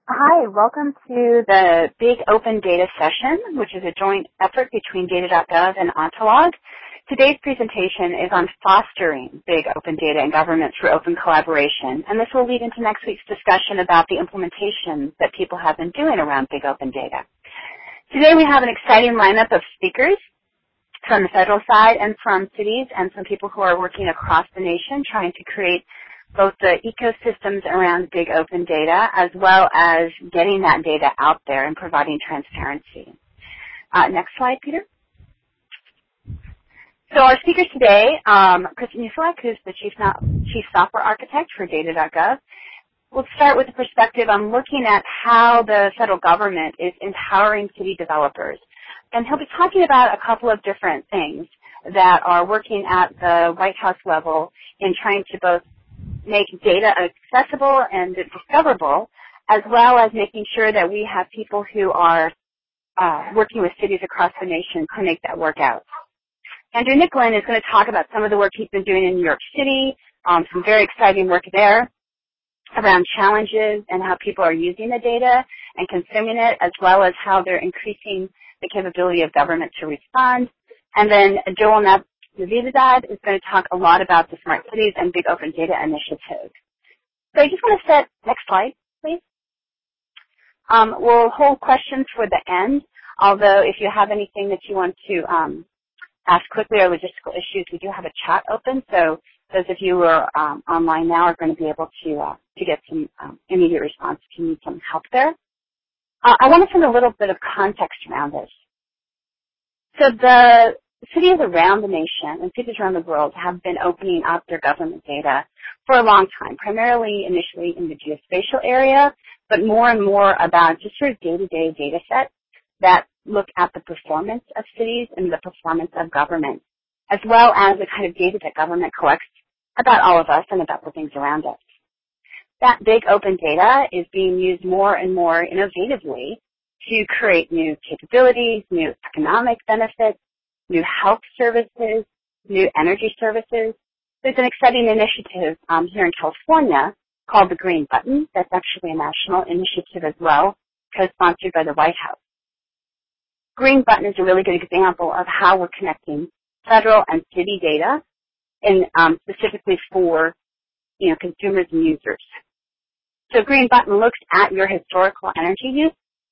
Hi, welcome to the Big Open Data session, which is a joint effort between Data.gov and Ontolog. Today's presentation is on fostering big open data in government through open collaboration, and this will lead into next week's discussion about the implementations that people have been doing around big open data. Today we have an exciting lineup of speakers from the federal side and from cities and some people who are working across the nation trying to create both the ecosystems around big open data as well as getting that data out there and providing transparency. Next slide, Peter. So our speakers today, Chris Musilek, who's the Chief Software Architect for Data.gov, we'll start with a perspective on looking at how the federal government is empowering city developers. And he'll be talking about a couple of different things that are working at the White House level in trying to both make data accessible and discoverable, as well as making sure that we have people who are working with cities across the nation to make that work out. Andrew Nicklin is going to talk about some of the work he's been doing in New York City, some very exciting work there around challenges and how people are using the data and consuming it, as well as how they're increasing the capability of government to respond. And then Joel Navidad is going to talk a lot about the smart cities and big open data initiatives. So I just want to set, next slide, please. We'll hold questions for the end, although if you have anything that you want to ask quickly or logistical issues, we do have a chat open, so those of you who are online now are going to be able to get some immediate response if you need some help there. I want to send a little bit of context around this. So the cities around the nation and cities around the world have been opening up their government data for a long time, primarily initially in the geospatial area, but more and more about just sort of day-to-day data sets that look at the performance of cities and the performance of government, as well as the kind of data that government collects about all of us and about the things around us. That big open data is being used more and more innovatively to create new capabilities, new economic benefits, new health services, new energy services. There's an exciting initiative here in California called the Green Button. That's actually a national initiative as well, co-sponsored by the White House. Green Button is a really good example of how we're connecting federal and city data, and specifically for consumers and users. So Green Button looks at your historical energy use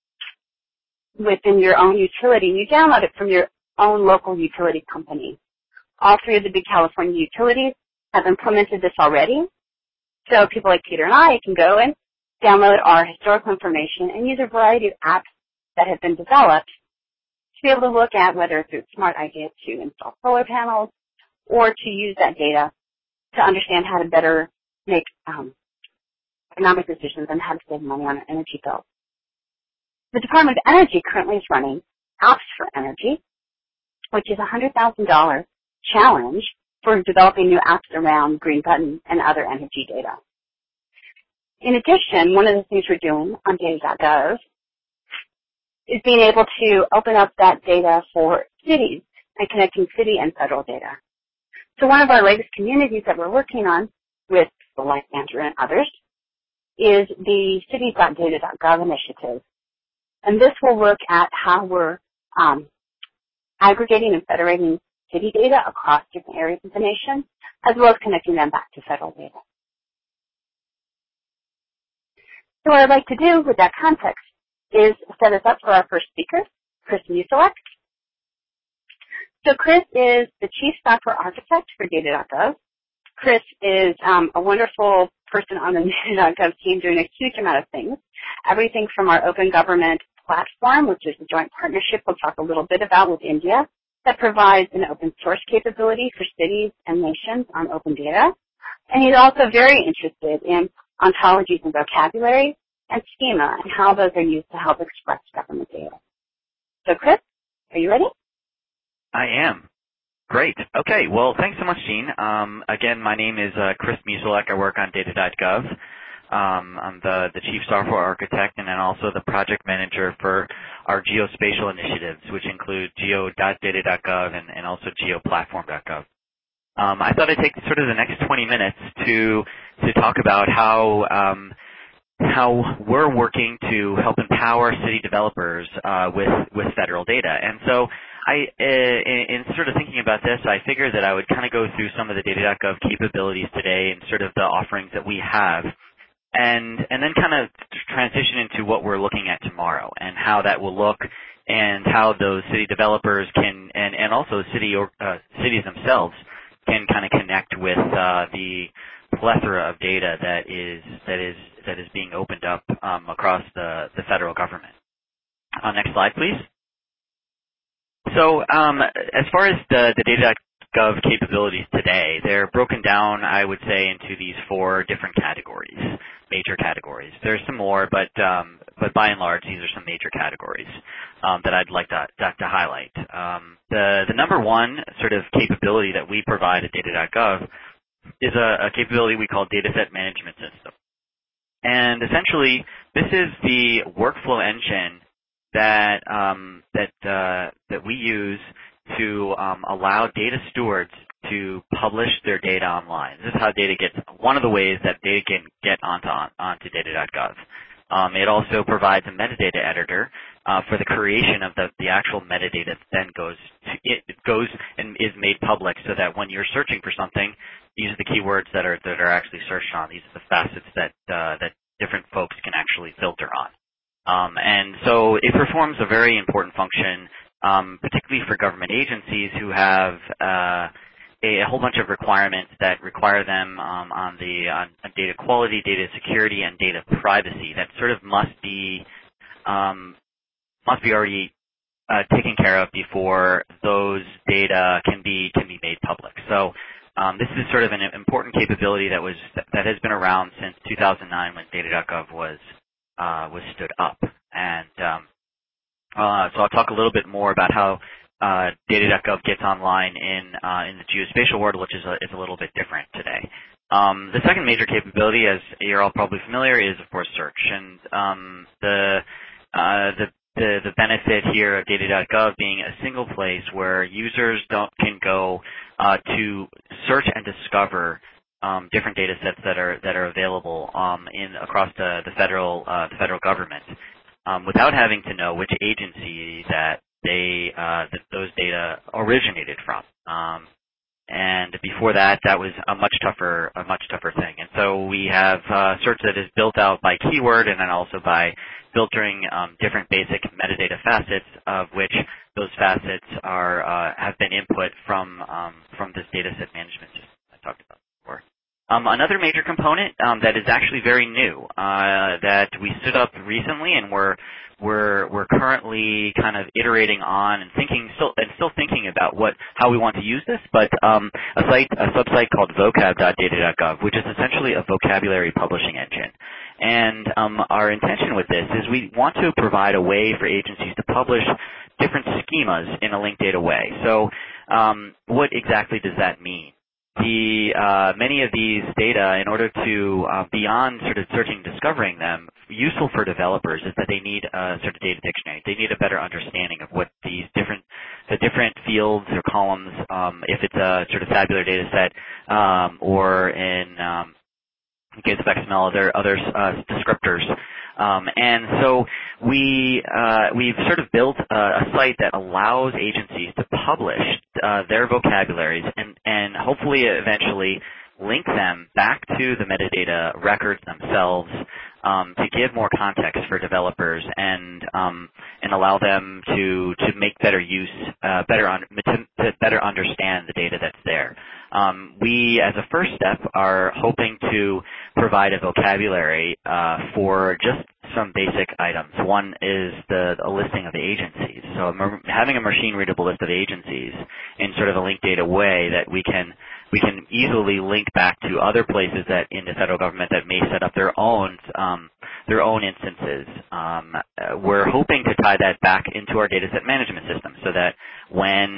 within your own utility. You download it from your own local utility company. All three of the big California utilities have implemented this already. So people like Peter and I can go and download our historical information and use a variety of apps that have been developed to be able to look at whether it's a smart idea to install solar panels or to use that data to understand how to better make economic decisions and how to save money on an energy bill. The Department of Energy currently is running Apps for Energy, which is a $100,000 challenge for developing new apps around Green Button and other energy data. In addition, one of the things we're doing on Data.gov is being able to open up that data for cities and connecting city and federal data. So one of our latest communities that we're working on with people like Andrew and others is the cities.data.gov initiative. And this will look at how we're aggregating and federating city data across different areas of the nation, as well as connecting them back to federal data. So what I'd like to do with that context is set us up for our first speaker, Chris Musilek. So Chris is the Chief Software Architect for Data.gov. Chris is a wonderful person on the Data.gov team doing a huge amount of things, everything from our Open Government platform, which is a joint partnership we'll talk a little bit about with India, that provides an open source capability for cities and nations on open data. And he's also very interested in ontologies and vocabulary and schema and how those are used to help express government data. So Chris, are you ready? I am. Great. Okay. Well, thanks so much, Jean. Again, my name is Chris Musilek. I work on Data.gov. I'm the Chief Software Architect and then also the Project Manager for our geospatial initiatives, which include geo.data.gov and also geoplatform.gov. I thought I'd take sort of the next 20 minutes to talk about how how we're working to help empower city developers with federal data. And so in sort of thinking about this, I figured that I would kind of go through some of the data.gov capabilities today and sort of the offerings that we have, and then kind of transition into what we're looking at tomorrow and how that will look, and how those city developers can, and also cities themselves can kind of connect with the plethora of data that is being opened up across the federal government. Next slide, please. So as far as the data.gov capabilities today, they're broken down, I would say, into these 4 different categories, major categories. There's some more, but by and large, these are some major categories that I'd like to highlight. The number one sort of capability that we provide at data.gov is a capability we call Dataset Management System. And essentially, this is the workflow engine that we use to allow data stewards to publish their data online. This is how data gets, one of the ways that data can get onto data.gov. It also provides a metadata editor for the creation of the actual metadata that then goes and is made public, so that when you're searching for something, these are the keywords that are actually searched on. These are the facets that different folks can actually filter on. And so it performs a very important function, particularly for government agencies who have a whole bunch of requirements that require them on data quality, data security, and data privacy that sort of must be already taken care of before those data can be made public. So this is sort of an important capability that has been around since 2009 when data.gov was stood up. And so I'll talk a little bit more about how data.gov gets online in the geospatial world, which is a little bit different today. The second major capability, as you're all probably familiar, is of course search. And the benefit here of data.gov being a single place where users can go to search and discover different data sets that are available across the federal government without having to know which agency that those data originated from. And before that was a much tougher thing. And so we have search that is built out by keyword and then also by filtering different basic metadata facets, of which those facets have been input from this dataset management system I talked about before. Another major component that is actually very new that we stood up recently, and we're currently kind of iterating on and still thinking about how we want to use this, but a sub-site called vocab.data.gov, which is essentially a vocabulary publishing engine. And our intention with this is we want to provide a way for agencies to publish different schemas in a linked data way. So what exactly does that mean? Many of these data, in order to, beyond sort of searching and discovering them, useful for developers is that they need a sort of data dictionary. They need a better understanding of what the different fields or columns, if it's a sort of tabular data set, or in case of XML, there are other descriptors. And so we've sort of built a site that allows agencies to publish their vocabularies and hopefully eventually link them back to the metadata records themselves to give more context for developers and allow them to make better use, to better understand the data that's there. We, as a first step, are hoping to provide a vocabulary for just some basic items. One is a listing of the agencies. So having a machine-readable list of agencies in sort of a linked data way that we can easily link back to other places that in the federal government that may set up their own instances. We're hoping to tie that back into our dataset management system, so that when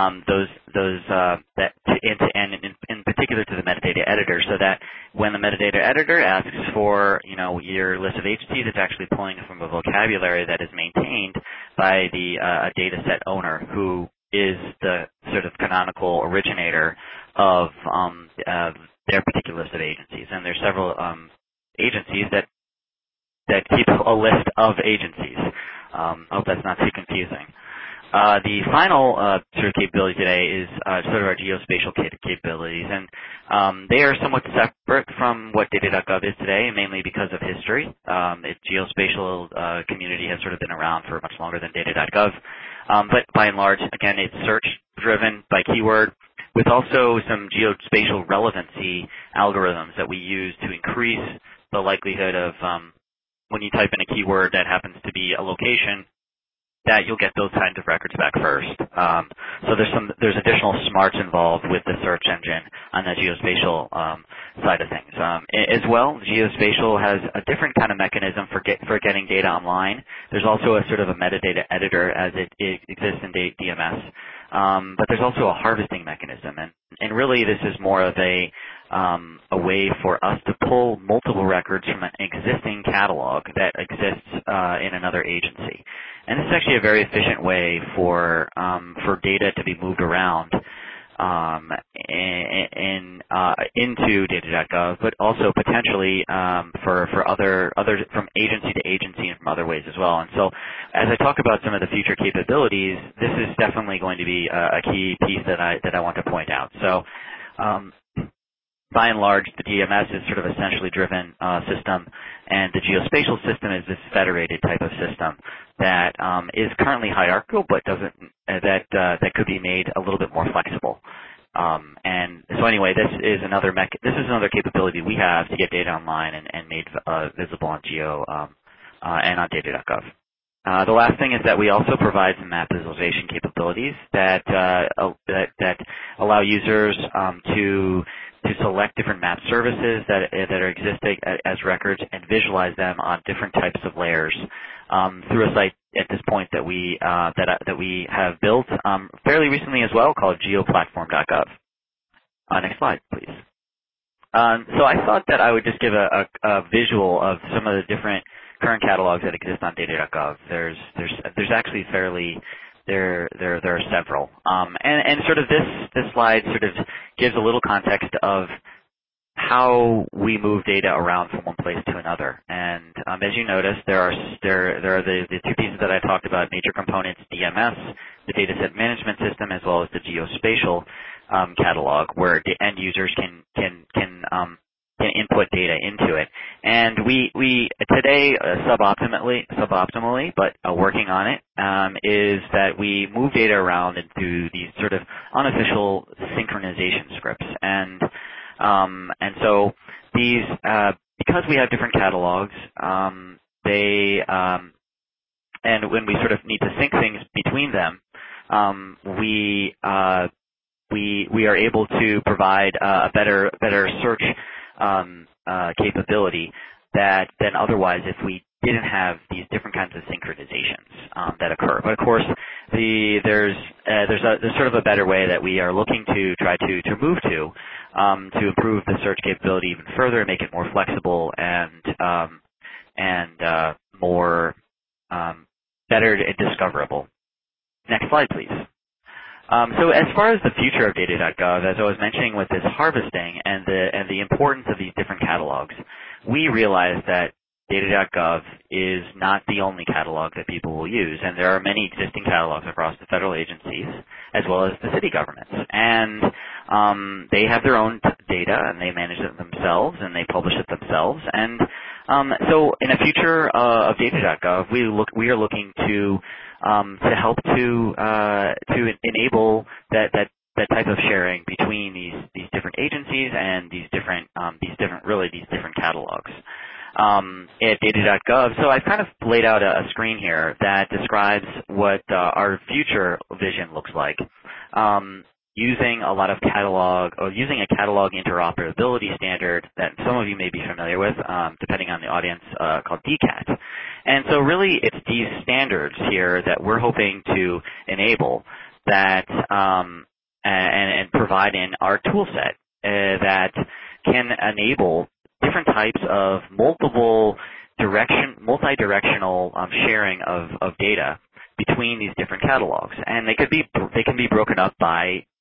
in particular to the metadata editor, so that when the metadata editor asks for your list of agencies, it's actually pulling from a vocabulary that is maintained by the dataset owner, who is the sort of canonical originator of their particular list of agencies. And there's several agencies that that keeps a list of agencies. I hope that's not too confusing. The final sort of capability today is sort of our geospatial capabilities, and they are somewhat separate from what data.gov is today, mainly because of history. The geospatial community has sort of been around for much longer than data.gov, but by and large, again, it's search-driven by keyword, with also some geospatial relevancy algorithms that we use to increase the likelihood of when you type in a keyword that happens to be a location, that you'll get those kinds of records back first. So there's additional smarts involved with the search engine on the geospatial side of things. As well, geospatial has a different kind of mechanism for getting data online. There's also a sort of a metadata editor as it exists in DMS. But there's also a harvesting mechanism, and really this is more of a way for us to pull multiple records from an existing catalog that exists in another agency. And this is actually a very efficient way for data to be moved around into data.gov, but also potentially for other from agency to agency and from other ways as well. And so, as I talk about some of the future capabilities, this is definitely going to be a key piece that I want to point out. So. By and large, the DMS is sort of a centrally driven system, and the geospatial system is this federated type of system that is currently hierarchical, but that could be made a little bit more flexible. And so anyway, this is another capability we have to get data online and made visible on Geo and on data.gov. The last thing is that we also provide some map visualization capabilities that allow users to select different map services that are existing as records and visualize them on different types of layers through a site at this point that we have built fairly recently as well, called geoplatform.gov. Next slide, please. So I thought that I would just give a visual of some of the different current catalogs that exist on data.gov. There's actually there are several, and sort of this slide sort of gives a little context of how we move data around from one place to another. And as you notice, there are the two pieces that I talked about: major components, DMS, the data set management system, as well as the geospatial catalog, where the end users can input data into it. And we today suboptimally, but working on it, is that we move data around into these sort of unofficial synchronization scripts. And so these, because we have different catalogs, and when we sort of need to sync things between them, we are able to provide a better search capability than otherwise if we didn't have these different kinds of synchronizations that occur. But of course, there's sort of a better way that we are looking to try to move to improve the search capability even further, make it more flexible and more better discoverable. Next slide, please. So as far as the future of data.gov, as I was mentioning with this harvesting and the importance of these different catalogs, we realized that data.gov is not the only catalog that people will use, and there are many existing catalogs across the federal agencies as well as the city governments. And they have their own data, and they manage it themselves, and they publish it themselves. And so in a future of data.gov, we are looking to help to enable that type of sharing between these different agencies and these different catalogs. At data.gov, so I've kind of laid out a screen here that describes what our future vision looks like. Using a lot of using a catalog interoperability standard that some of you may be familiar with, depending on the audience, called DCAT. And so really it's these standards here that we're hoping to enable that and provide in our tool set that can enable different types of multi-directional sharing of data between these different catalogs. And they can be broken up by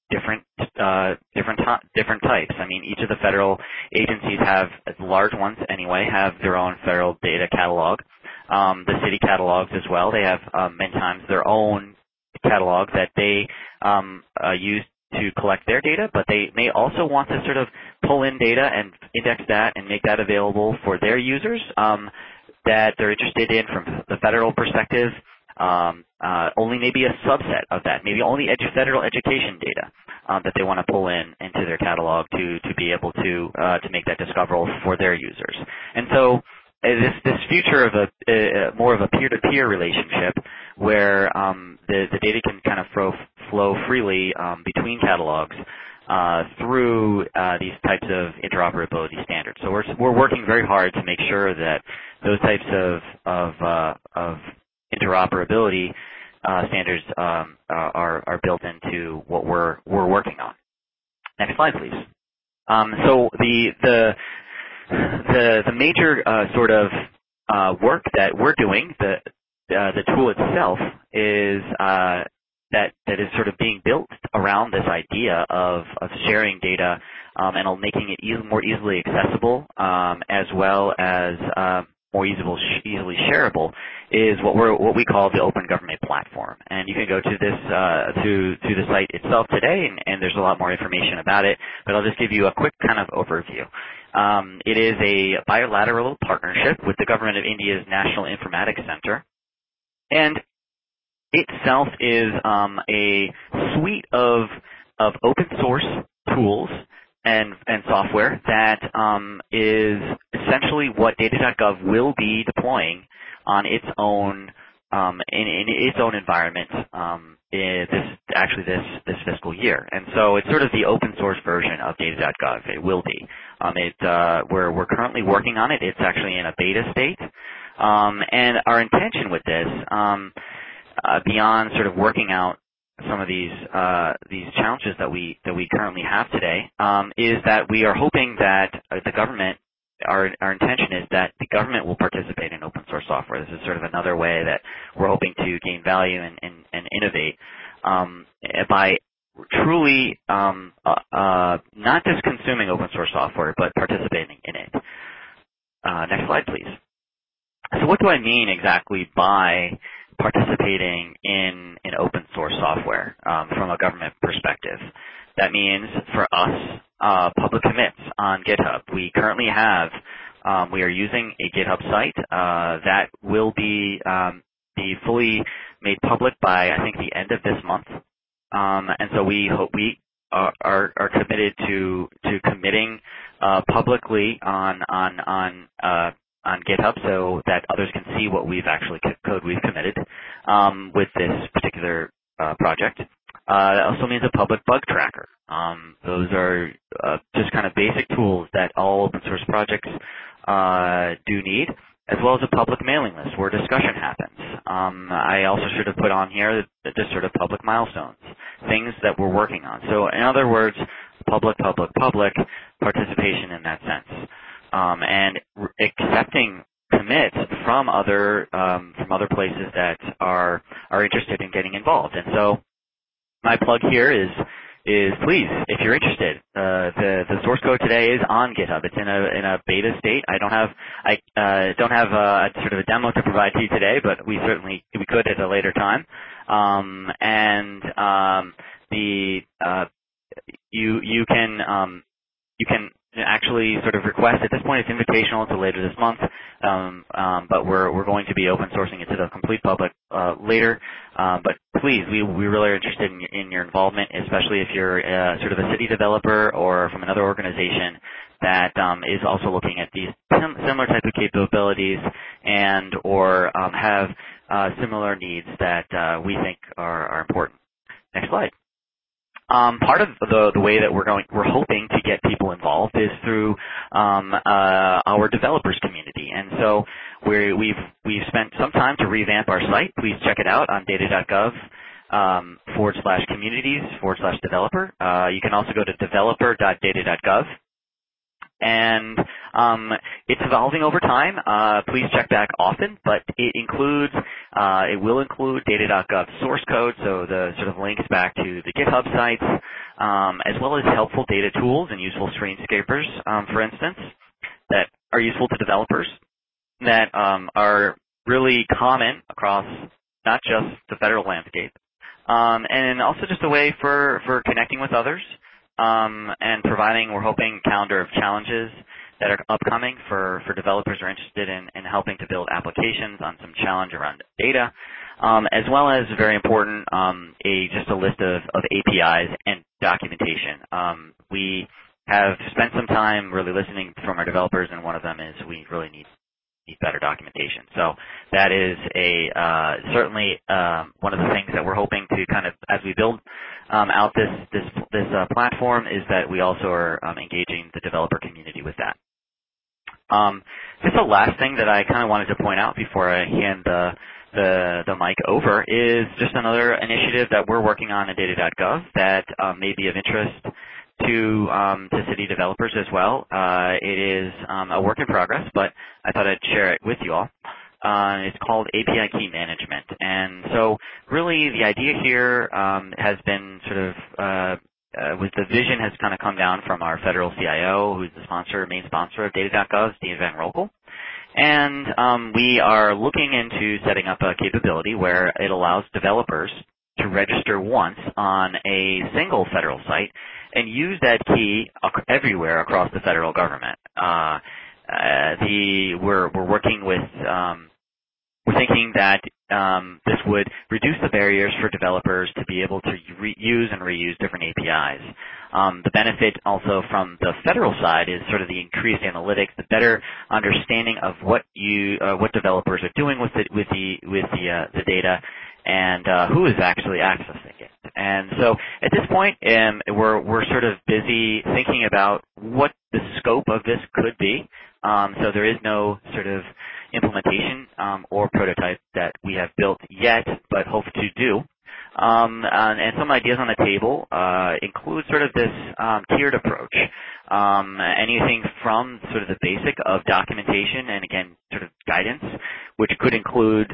different types. I mean, each of the federal agencies have, the large ones anyway, have their own federal data catalog. The city catalogs as well. They have many times their own catalog that they use to collect their data, but they may also want to sort of pull in data and index that and make that available for their users that they're interested in from the federal perspective. Only maybe a subset of that, maybe only federal education data that they want to pull in into their catalog to be able to make that discoverable for their users. And so this future of a more of a peer-to-peer relationship where the data can kind of flow freely between catalogs through these types of interoperability standards. So we're working very hard to make sure that those types of interoperability standards are built into what we're working on. Next slide, please. So the major sort of work that we're doing, the tool itself is that is sort of being built around this idea of sharing data and making it more easily accessible as well as more easily shareable is what we call the Open Government Platform. And you can go to this to the site itself today, and there's a lot more information about it. But I'll just give you a quick kind of overview. It is a bilateral partnership with the Government of India's National Informatics Center, and itself is a suite of open source tools and software that is essentially what data.gov will be deploying on its own in its own environment this fiscal year. And so it's sort of the open source version of data.gov. It will be. We're currently working on it. It's actually in a beta state. And our intention with this, beyond sort of working out some of these challenges that we currently have today, is that we are hoping that the government, our intention is that the government will participate in open source software. This is sort of another way that we're hoping to gain value and innovate by truly not just consuming open source software, but participating in it. Next slide, please. So what do I mean exactly by participating in open source software from a government perspective? That means for us, public commits on GitHub. We currently have, we are using a GitHub site that will be fully made public by, I think, the end of this month. And so we are committed to committing publicly on GitHub so that others can see what code we've committed with this particular project. That also means a public bug tracker. Those are just kind of basic tools that all open source projects do need, as well as a public mailing list where discussion happens. I also should have put on here just sort of public milestones, things that we're working on. So in other words, public participation in that sense. And accepting commits from other places that are interested in getting involved. And so my plug here is please, if you're interested, the source code today is on GitHub. It's in a beta state. I don't have a sort of a demo to provide to you today, but we could at a later time. You can actually sort of request. At this point, it's invitational until later this month, but we're going to be open sourcing it to the complete public later. But please, we really are interested in your involvement, especially if you're sort of a city developer or from another organization that is also looking at these similar type of capabilities and or have similar needs that we think are important. Next slide. Part of the way that we're hoping to get people involved is through our developers community, and so we've spent some time to revamp our site. Please check it out on data.gov /communities/developer. You can also go to developer.data.gov. And it's evolving over time. Please check back often, but it includes It will include data.gov source code, so the sort of links back to the GitHub sites, as well as helpful data tools and useful screenscrapers, for instance, that are useful to developers that are really common across not just the federal landscape, and also just a way for connecting with others and providing, we're hoping, a calendar of challenges that are upcoming for developers who are interested in helping to build applications on some challenge around data, as well as, very important, just a list of APIs and documentation. We have spent some time really listening from our developers, and one of them is we really need better documentation. So that is certainly one of the things that we're hoping to kind of, as we build out this platform, is that we also are engaging the developer community with that. Just the last thing that I kind of wanted to point out before I hand the mic over is just another initiative that we're working on at data.gov that may be of interest to city developers as well. It is a work in progress, but I thought I'd share it with you all. It's called API Key Management. And so really the idea here has been sort of, with the vision has kind of come down from our federal CIO, who's the main sponsor of data.gov, Steve Van Rokel. And we are looking into setting up a capability where it allows developers to register once on a single federal site and use that key everywhere across the federal government. We're working with, we're thinking that this would reduce the barriers for developers to be able to use and reuse different APIs. The benefit also from the federal side is sort of the increased analytics, the better understanding of what developers are doing with the data, and who is actually accessing it. And so at this point, we're sort of busy thinking about what the scope of this could be. So there is no sort of implementation or prototype that we have built yet, but hope to do. And some ideas on the table include sort of this tiered approach. Anything from sort of the basic of documentation and, again, sort of guidance, which could include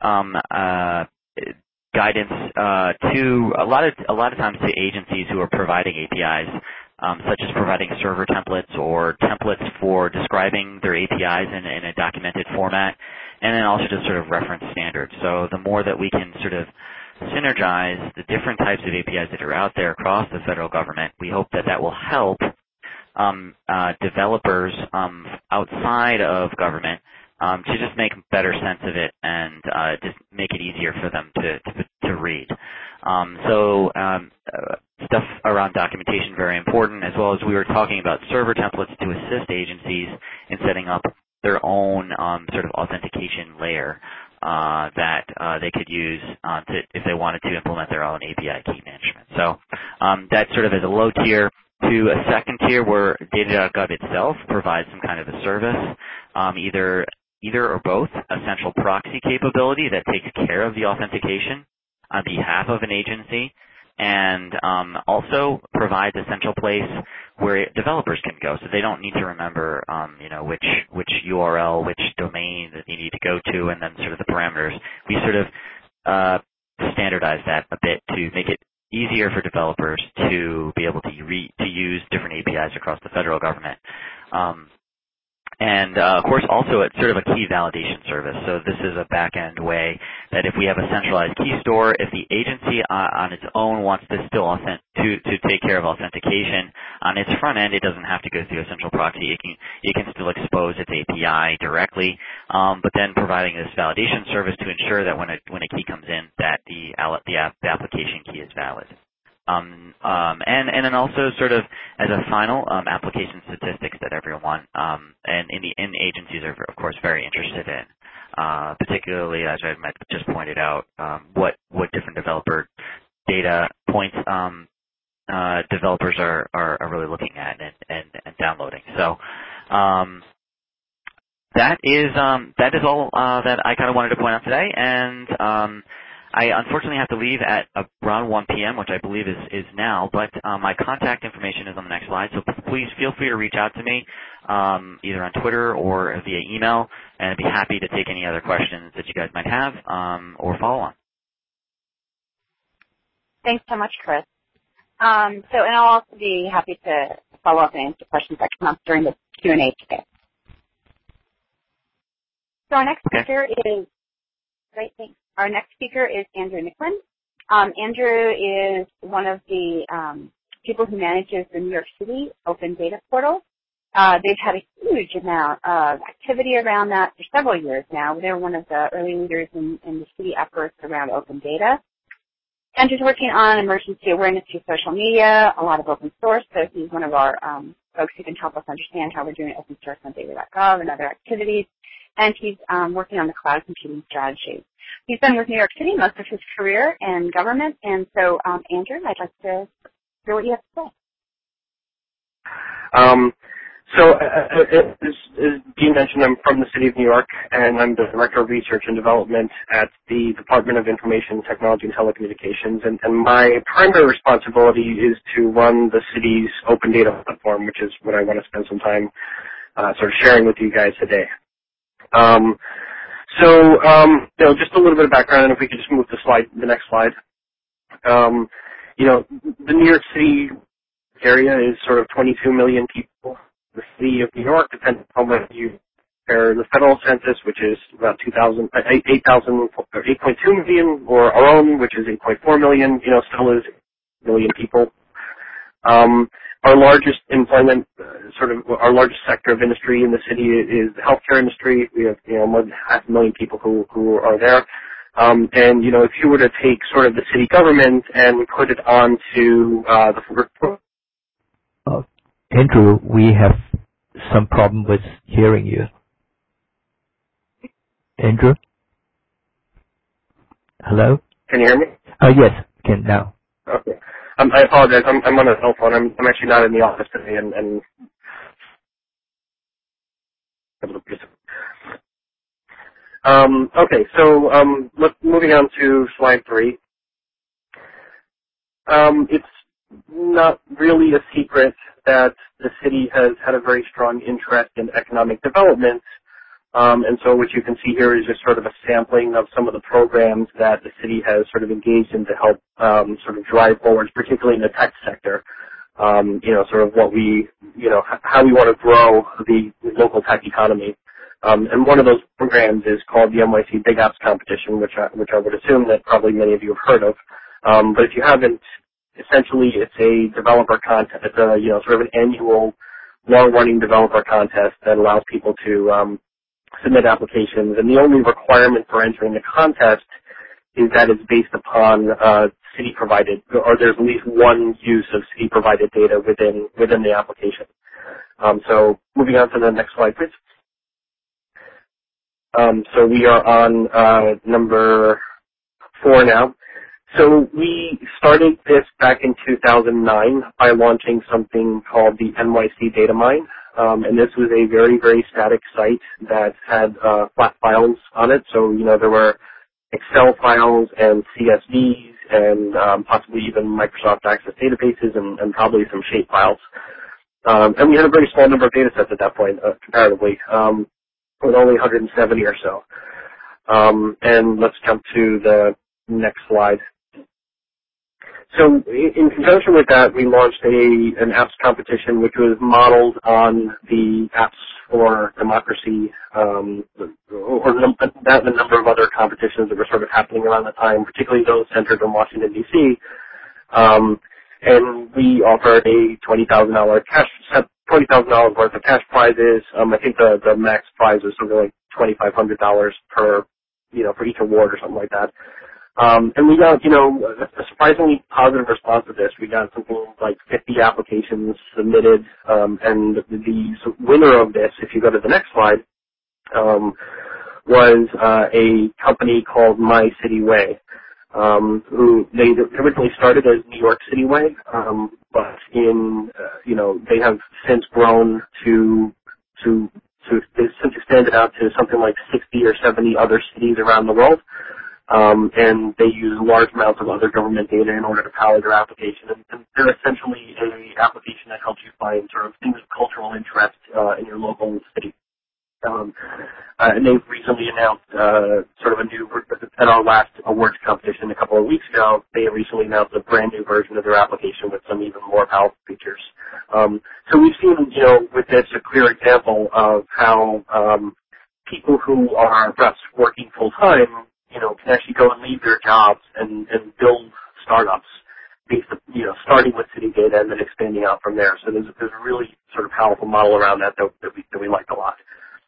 guidance to a lot of times to agencies who are providing APIs, such as providing server templates or templates for describing their APIs in a documented format, and then also just sort of reference standards. So the more that we can sort of synergize the different types of APIs that are out there across the federal government, we hope that will help developers outside of government to just make better sense of it and just make it easier for them to read. Stuff around documentation, very important, as well as we were talking about server templates to assist agencies in setting up their own sort of authentication layer that they could use if they wanted to implement their own API key management. So that sort of is a low tier to a second tier where data.gov itself provides some kind of a service, either or both, a central proxy capability that takes care of the authentication on behalf of an agency, and also provides a central place where developers can go, so they don't need to remember, which URL, which domain that they need to go to, and then sort of the parameters. We sort of standardize that a bit to make it easier for developers to be able to use different APIs across the federal government. And, of course, also it's sort of a key validation service. So this is a back-end way that if we have a centralized key store, if the agency on its own wants to still to take care of authentication on its front end, it doesn't have to go through a central proxy. It can still expose its API directly, but then providing this validation service to ensure that when a key comes in, that the application key is valid. And then also sort of as a final application statistics that everyone and in the agencies are of course very interested in, particularly as I just pointed out, what different developer data points developers are really looking at and downloading. So that is all that I kind of wanted to point out today, and I unfortunately have to leave at around 1 p.m., which I believe is now, but my contact information is on the next slide, so please feel free to reach out to me either on Twitter or via email, and I'd be happy to take any other questions that you guys might have or follow on. Thanks so much, Chris. And I'll also be happy to follow up and answer questions that come up during the Q&A today. So our next speaker is, great, thanks. Our next speaker is Andrew Nicklin. Andrew is one of the people who manages the New York City Open Data Portal. They've had a huge amount of activity around that for several years now. They're one of the early leaders in the city efforts around open data. Andrew's working on emergency awareness through social media, a lot of open source, so he's one of our folks who can help us understand how we're doing open source on data.gov and other activities. And he's working on the cloud computing strategy. He's been with New York City most of his career in government, and so, Andrew, I'd like to hear what you have to say. As Dean mentioned, I'm from the city of New York, and I'm the Director of Research and Development at the Department of Information Technology and Telecommunications, and my primary responsibility is to run the city's open data platform, which is what I want to spend some time sort of sharing with you guys today. Just a little bit of background, and if we could just move to the next slide. The New York City area is sort of 22 million people. The city of New York, depending on whether you compare the federal census, which is about 8.2 million, or our own, which is 8.4 million, still is a million people. Our largest employment, our largest sector of industry in the city is the healthcare industry. We have, more than 500,000 people who are there. If you were to take sort of the city government and put it onto the Andrew, we have some problem with hearing you. Andrew? Hello? Can you hear me? Yes, can now. Okay. I apologize. I'm on a cell phone. I'm actually not in the office today, and moving on to slide 3. It's not really a secret that the city has had a very strong interest in economic development, and so what you can see here is just sort of a sampling of some of the programs that the city has sort of engaged in to help sort of drive forward, particularly in the tech sector. Sort of what we, how we want to grow the local tech economy. And one of those programs is called the NYC Big Apps Competition, which I would assume that probably many of you have heard of. But if you haven't, essentially it's a developer contest. It's a, sort of an annual long-running developer contest that allows people to submit applications. And the only requirement for entering the contest is that it's based upon city-provided, or there's at least one use of city-provided data within the application. So moving on to the next slide, please. So we are on number 4 now. So we started this back in 2009 by launching something called the NYC Data Mine. And this was a very, very static site that had flat files on it. So, there were Excel files and CSVs and possibly even Microsoft Access databases and probably some shape files. And we had a very small number of data sets at that point, comparatively, with only 170 or so. And let's jump to the next slide. So in conjunction with that, we launched an apps competition which was modeled on the Apps for Democracy, or that and a number of other competitions that were sort of happening around the time, particularly those centered in Washington, D.C. And we offered a $20,000 worth of cash prizes. I think the max prize was something like $2,500 per, for each award or something like that. And we got, a surprisingly positive response to this. We got something like 50 applications submitted, and the winner of this, if you go to the next slide, was a company called My City Way, who they originally started as New York City Way, but they have since grown they've since expanded out to something like 60 or 70 other cities around the world. and they use large amounts of other government data in order to power their application. And they're essentially an application that helps you find sort of things of cultural interest in your local city. And they've recently announced sort of a new, at our last awards competition a couple of weeks ago, they recently announced a brand new version of their application with some even more powerful features. So we've seen, with this a clear example of how people who are perhaps working full-time, can actually go and leave their jobs and build startups based, starting with city data and then expanding out from there. So there's a really sort of powerful model around that we like a lot.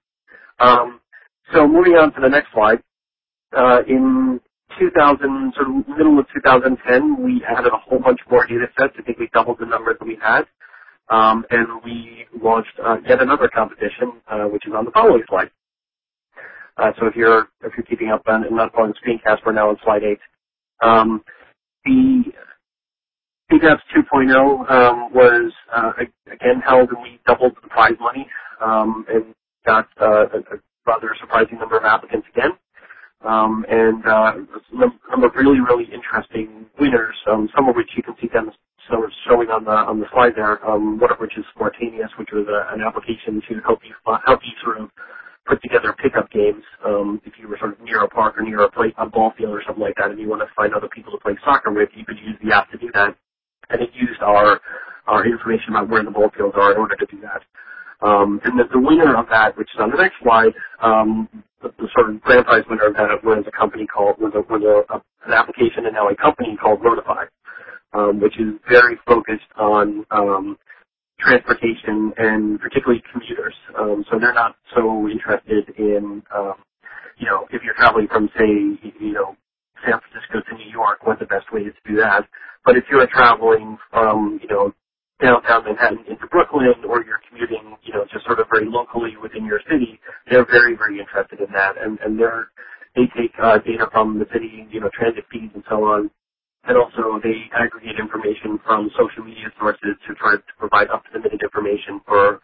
So moving on to the next slide, in 2000, sort of middle of 2010, we added a whole bunch more data sets. I think we doubled the number that we had, and we launched yet another competition, which is on the following slide. So if you're keeping up and not on the screencast, we're now on slide 8. The BigApps 2.0 was again held, and we doubled the prize money and got a rather surprising number of applicants again, and a number of really, really interesting winners, some of which you can see them showing on the slide there, one of which is Spontaneous, which was an application to help you sort of put together pickup games if you were sort of near a park or near a ball field or something like that, and you want to find other people to play soccer with, you could use the app to do that, and it used our information about where the ball fields are in order to do that. And the winner of that, which is on the next slide, the sort of grand prize winner of that was an application and now a company called Rotify, which is very focused on transportation and particularly commuters. So they're not so interested in, if you're traveling from, say, San Francisco to New York, what the best way is to do that. But if you're traveling from, downtown Manhattan into Brooklyn, or you're commuting, just sort of very locally within your city, they're very, very interested in that. And they take data from the city, transit feeds and so on, and also they aggregate information from social media sources to try to provide up-to-the-minute information for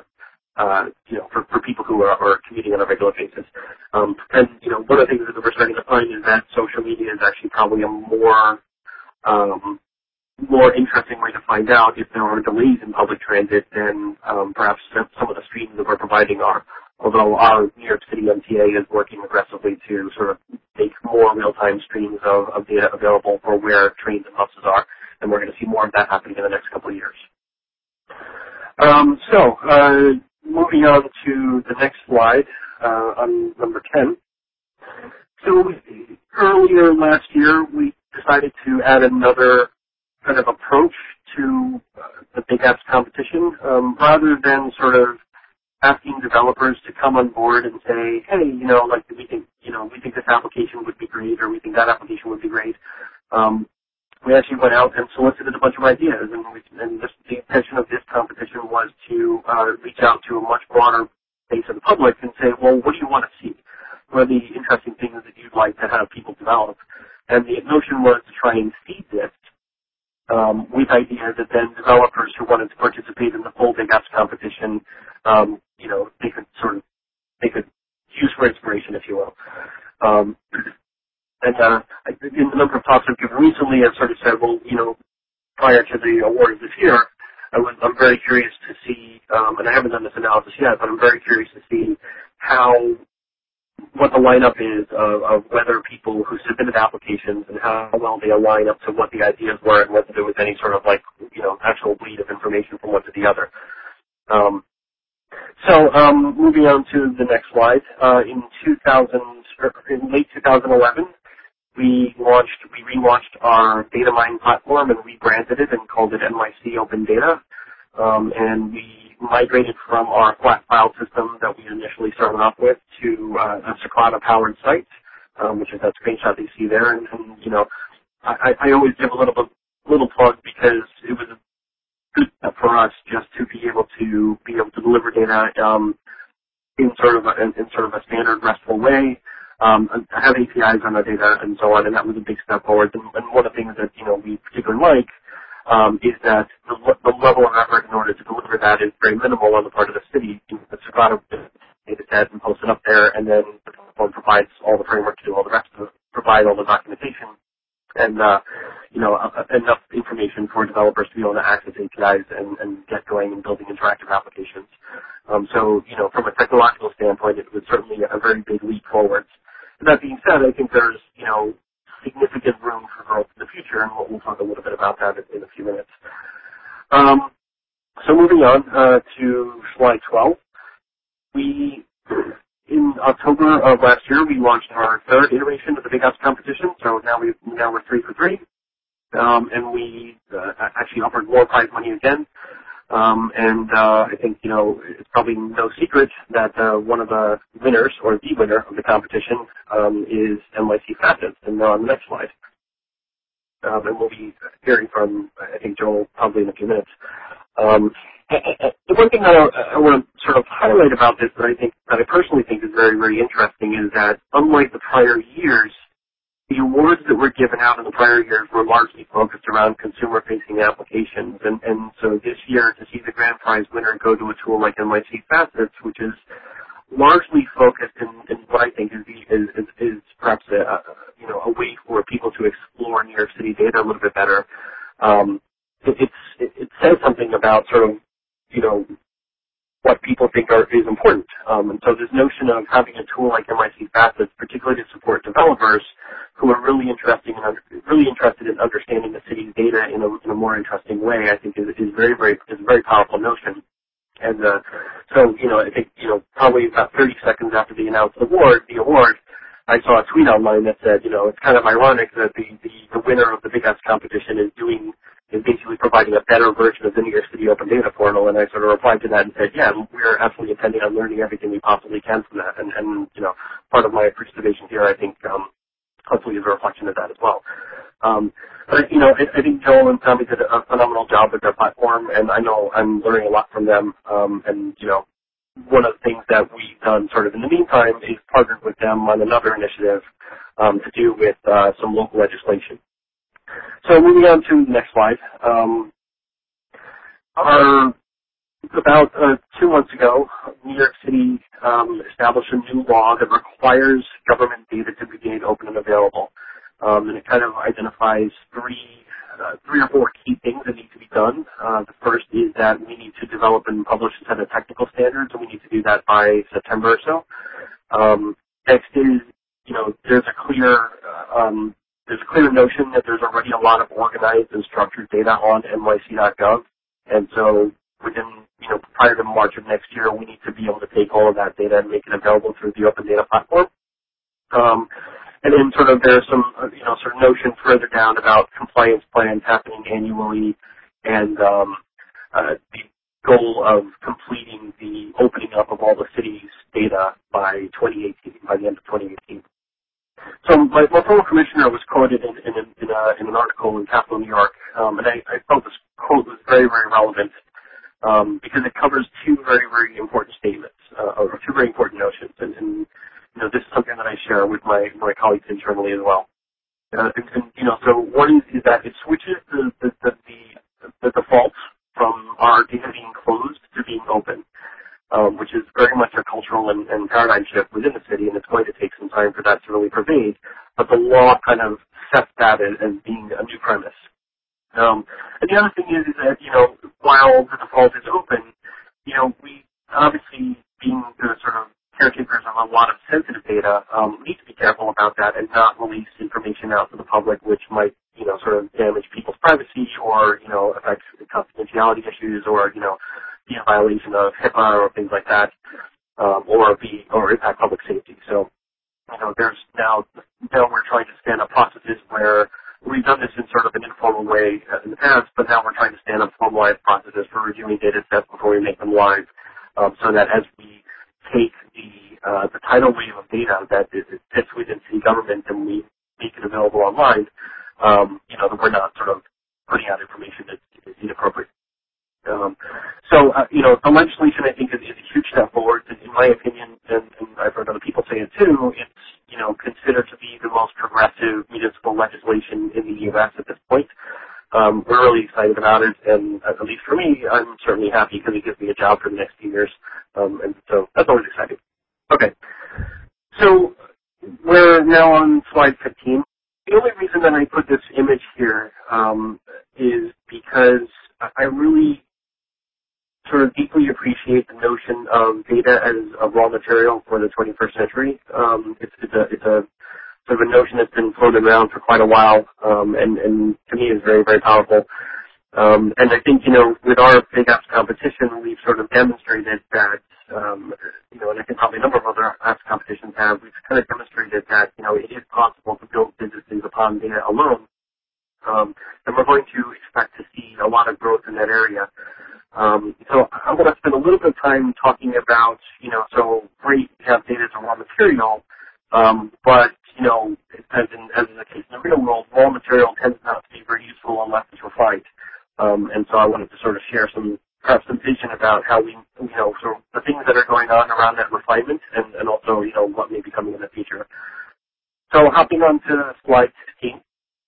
people who are commuting on a regular basis. And one of the things that we're starting to find is that social media is actually probably a more interesting way to find out if there are delays in public transit than perhaps some of the streams that we're providing are. Although our New York City MTA is working aggressively to sort of make more real-time streams of data available for where trains and buses are, and we're going to see more of that happening in the next couple of years. Moving on to the next slide, on number 10. So earlier last year, we decided to add another kind of approach to the BigApps competition, rather than sort of asking developers to come on board and say, hey, we think this application would be great, or we think that application would be great. We actually went out and solicited a bunch of ideas, and the intention of this competition was to reach out to a much broader base of the public and say, well, what do you want to see? What are the interesting things that you'd like to have people develop? And the notion was to try and seed this with ideas that then developers who wanted to participate in the full BigApps competition, they could use for inspiration, if you will. And in the number of talks I've given recently, I've sort of said, well, prior to the awards this year, I'm very curious to see, and I haven't done this analysis yet, but I'm very curious to see what the lineup is of whether people who submitted applications and how well they align up to what the ideas were, and whether there was any sort of actual bleed of information from one to the other. Moving on to the next slide, in late 2011, we relaunched our DataMine platform and rebranded it and called it NYC Open Data. And we migrated from our flat file system that we initially started off with to a Socrata-powered site, which is that screenshot that you see there. And I always give a little plug because it was good for us just to be able to deliver data in sort of a standard RESTful way. Have APIs on our data and so on, and that was a big step forward. And one of the things that we particularly like is that the level of effort in order to deliver that is very minimal on the part of the city. The Socrata data set and post it up there, and then the platform provides all the framework to do all the rest of provide all the documentation and enough information for developers to be able to access APIs and get going and building interactive applications. So from a technological standpoint, it was certainly a very big leap forwards. That being said, I think there's significant room for growth in the future, and we'll talk a little bit about that in a few minutes. So moving on to slide 12, in October of last year, we launched our third iteration of the Big Apps competition. So now we're 3 for 3, and we actually offered more prize money again. I think it's probably no secret that one of the winners, or the winner of the competition, is NYC Facets, and they're on the next slide. And we'll be hearing from, I think, Joel probably in a few minutes. The one thing that I want to sort of highlight about this that I personally think is very, very interesting is that unlike the prior years, the awards that were given out in the prior years were largely focused around consumer-facing applications. And so this year, to see the grand prize winner go to a tool like NYC Facets, which is largely focused in what I think is perhaps a way for people to explore New York City data a little bit better. It says something about sort of what people think is important. And so this notion of having a tool like NYC Facets, particularly to support developers who are really interested in understanding the city's data in a more interesting way, I think is a very powerful notion. And so I think probably about 30 seconds after they announced the award, I saw a tweet online that said, it's kind of ironic that the winner of the Big Apps competition is basically providing a better version of the New York City Open Data Portal, and I sort of replied to that and said, yeah, we're absolutely intending on learning everything we possibly can from that, and part of my participation here, I think, hopefully is a reflection of that as well. But I think Joel and Tommy did a phenomenal job with their platform, and I know I'm learning a lot from them, and one of the things that we've done sort of in the meantime is partnered with them on another initiative to do with some local legislation. So moving on to the next slide. About 2 months ago, New York City established a new law that requires government data to be made open and available. And it kind of identifies three or four key things that need to be done. The first is that we need to develop and publish a set of technical standards, and we need to do that by September or so. Next is, there's a clear notion that there's already a lot of organized and structured data on NYC.gov, and so prior to March of next year, we need to be able to take all of that data and make it available through the Open Data Platform. And then sort of there's some, sort of notion further down about compliance plans happening annually and the goal of completing the opening up of all the city's data by 2018, by the end of 2018. So my former commissioner was quoted in an article in Capital New York, and I felt this quote was very, very relevant because it covers two very, very important statements, or two very important notions, and this is something that I share with my colleagues internally as well. So one is that it switches the defaults from our data being closed to being open, which is very much a cultural and paradigm shift within the city, and it's going to take some time for that to really pervade. But the law kind of sets that as being a new premise. And the other thing is that, while the default is open, we obviously, being the sort of caretakers of a lot of sensitive data, need to be careful about that and not release information out to the public, which might, sort of damage people's privacy or, affect confidentiality issues or, be a violation of HIPAA or things like that, or impact public safety. So, there's now we're trying to stand up processes where we've done this in sort of an informal way in the past, but now we're trying to stand up formalized processes for reviewing data sets before we make them live, so that as we take the tidal wave of data that sits within city government and we make it available online, that we're not sort of putting out information that is inappropriate. The legislation, I think, is a huge step forward. In my opinion, and I've heard other people say it too, it's, considered to be the most progressive municipal legislation in the U.S. at this point. We're really excited about it, and at least for me, I'm certainly happy because it gives me a job for the next few years, and so that's always exciting. Okay. So we're now on slide 15. The only reason that I put this image here is because I really sort of deeply appreciate the notion of data as a raw material for the 21st century. It's a sort of a notion that's been floated around for quite a while, and to me is very, very powerful. And I think, with our Big Apps competition, we've sort of demonstrated that, and I think probably a number of other apps competitions have, we've kind of demonstrated that, it is possible to build businesses upon data alone. And we're going to expect to see a lot of growth in that area. So I want to spend a little bit of time talking about, so great, we have data as a raw material, but, as in the case in the real world, raw material tends not to be very useful unless it's refined. And so I wanted to sort of share perhaps some vision about how we, sort of the things that are going on around that refinement and also, what may be coming in the future. So hopping on to slide 16.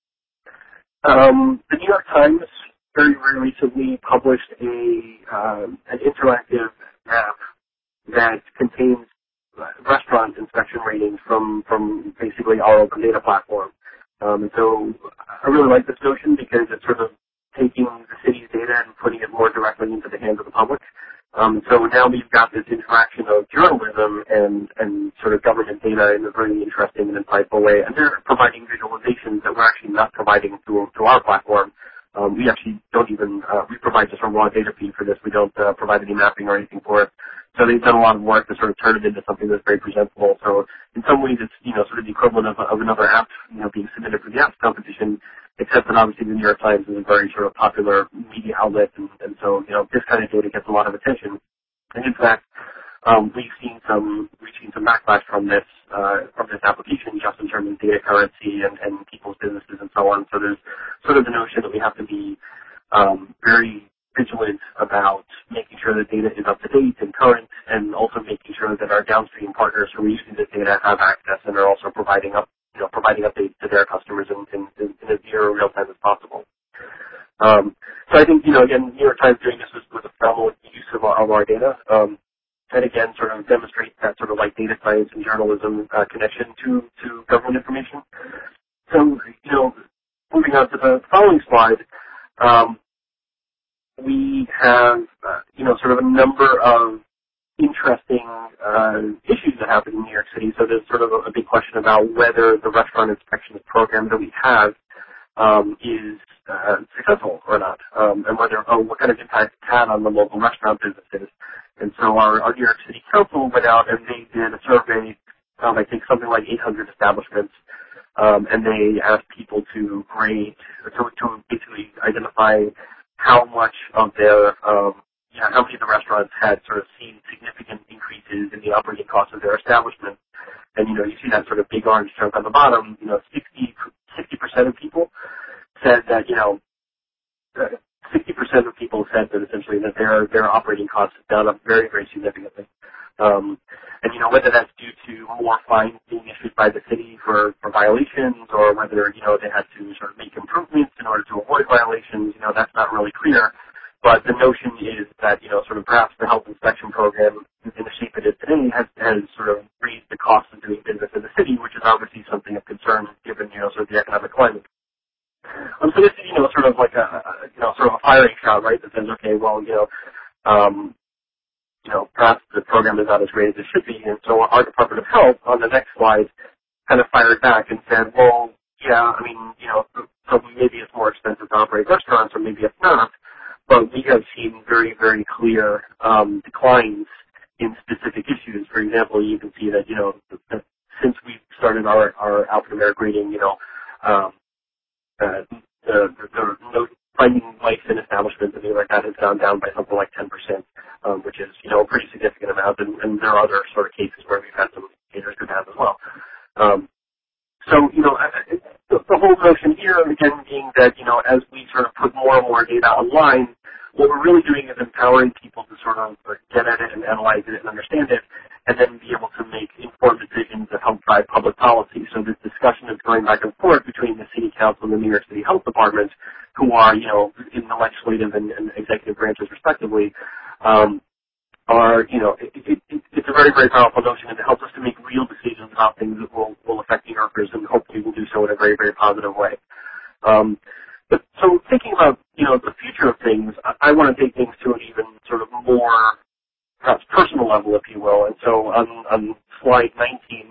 The New York Times very, very recently published an interactive map that contains restaurant inspection ratings from basically our open data platform. And so I really like this notion because it's sort of taking the city's data and putting it more directly into the hands of the public. So now we've got this interaction of journalism and sort of government data in a very interesting and insightful way. And they're providing visualizations that we're actually not providing to our platform. We actually don't even, we provide just a raw data feed for this. We don't provide any mapping or anything for it. So they've done a lot of work to sort of turn it into something that's very presentable. So in some ways it's, sort of the equivalent of another app, being submitted for the apps competition, except that obviously the New York Times is a very sort of popular media outlet. And so, this kind of data gets a lot of attention. And in fact, we've seen some backlash from this application just in terms of data currency and people's businesses and so on. So there's sort of the notion that we have to be very vigilant about making sure that data is up to date and current, and also making sure that our downstream partners who are using this data have access and are also providing updates to their customers in as near real time as possible. So I think, again, New York Times doing this was a phenomenal use of our data. And again, sort of demonstrates that sort of like data science and journalism connection to government information. So, moving on to the following slide, we have, sort of a number of interesting issues that happen in New York City. So there's sort of a big question about whether the restaurant inspections program that we have is successful or not, and what kind of impact it's had on the local restaurant businesses. And so our New York City Council went out and they did a survey, I think something like 800 establishments, and they asked people to grade, to basically identify how much of their, how many of the restaurants had sort of seen significant increases in the operating costs of their establishment. And, you see that sort of big orange chunk on the bottom, 60% of people said that, 60% of people said that essentially that their operating costs have gone up very, very significantly. And, whether that's due to more fines being issued by the city for violations, or whether, they had to sort of make improvements in order to avoid violations, that's not really clear. But the notion is that, sort of perhaps the health inspection program in the shape it is today has sort of raised the cost of doing business in the city, which is obviously something of concern given, sort of the economic climate. So this is, sort of like sort of a firing shot, right, that says, okay, well, perhaps the program is not as great as it should be. And so our Department of Health on the next slide kind of fired back and said, well, yeah, I mean, so maybe it's more expensive to operate restaurants, or maybe it's not, but we have seen very, very clear declines in specific issues. For example, you can see that, that since we started our alphanumeric rating, the finding life in establishments and things like that has gone down by something like 10%, which is, a pretty significant amount. And there are other sort of cases where we've had some indicators go down as well. So, the whole notion here, again, being that, as we sort of put more and more data online, what we're really doing is empowering people to sort of get at it and analyze it and understand it, and then be able to make informed decisions that help drive public policy. So this discussion is going back and forth between the City Council and the New York City Health Department, who are, in the legislative and executive branches respectively, it's a very, very powerful notion, and it helps us to make real decisions about things that will affect New Yorkers, and hopefully will do so in a very, very positive way. But so thinking about, the future of things, I want to take things to an even sort of more, perhaps personal level, if you will. And so on slide 19,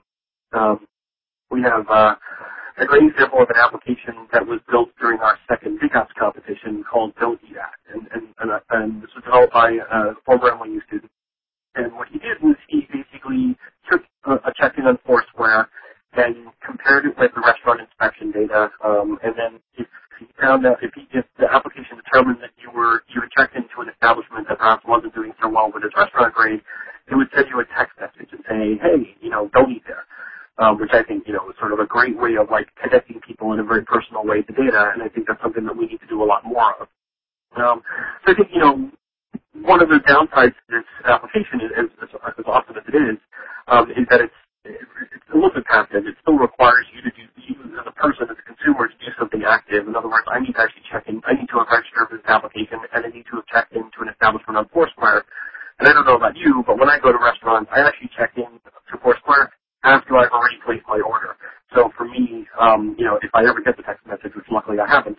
we have a great example of an application that was built during our second VICOPS competition called Don't Eat At. And this was developed by a former NYU student. And what he did was he basically took a check-in on Foursquare and compared it with the restaurant inspection data. And then if he found that if the application determined that you had checked into an establishment that perhaps wasn't doing so well with its restaurant grade, it would send you a text message and say, hey, don't eat there. Which I think, is sort of a great way of connecting people in a very personal way to data, and I think that's something that we need to do a lot more of. So I think, one of the downsides to this application, as awesome as it is that it's a little bit passive. It still requires you as a person, as a consumer, to do something active. In other words, I need to actually check in. I need to have registered for this application, and I need to have checked into an establishment on Foursquare. And I don't know about you, but when I go to restaurants, I actually check in to Foursquare after I've already placed my order. So for me, if I ever get the text message, which luckily I haven't,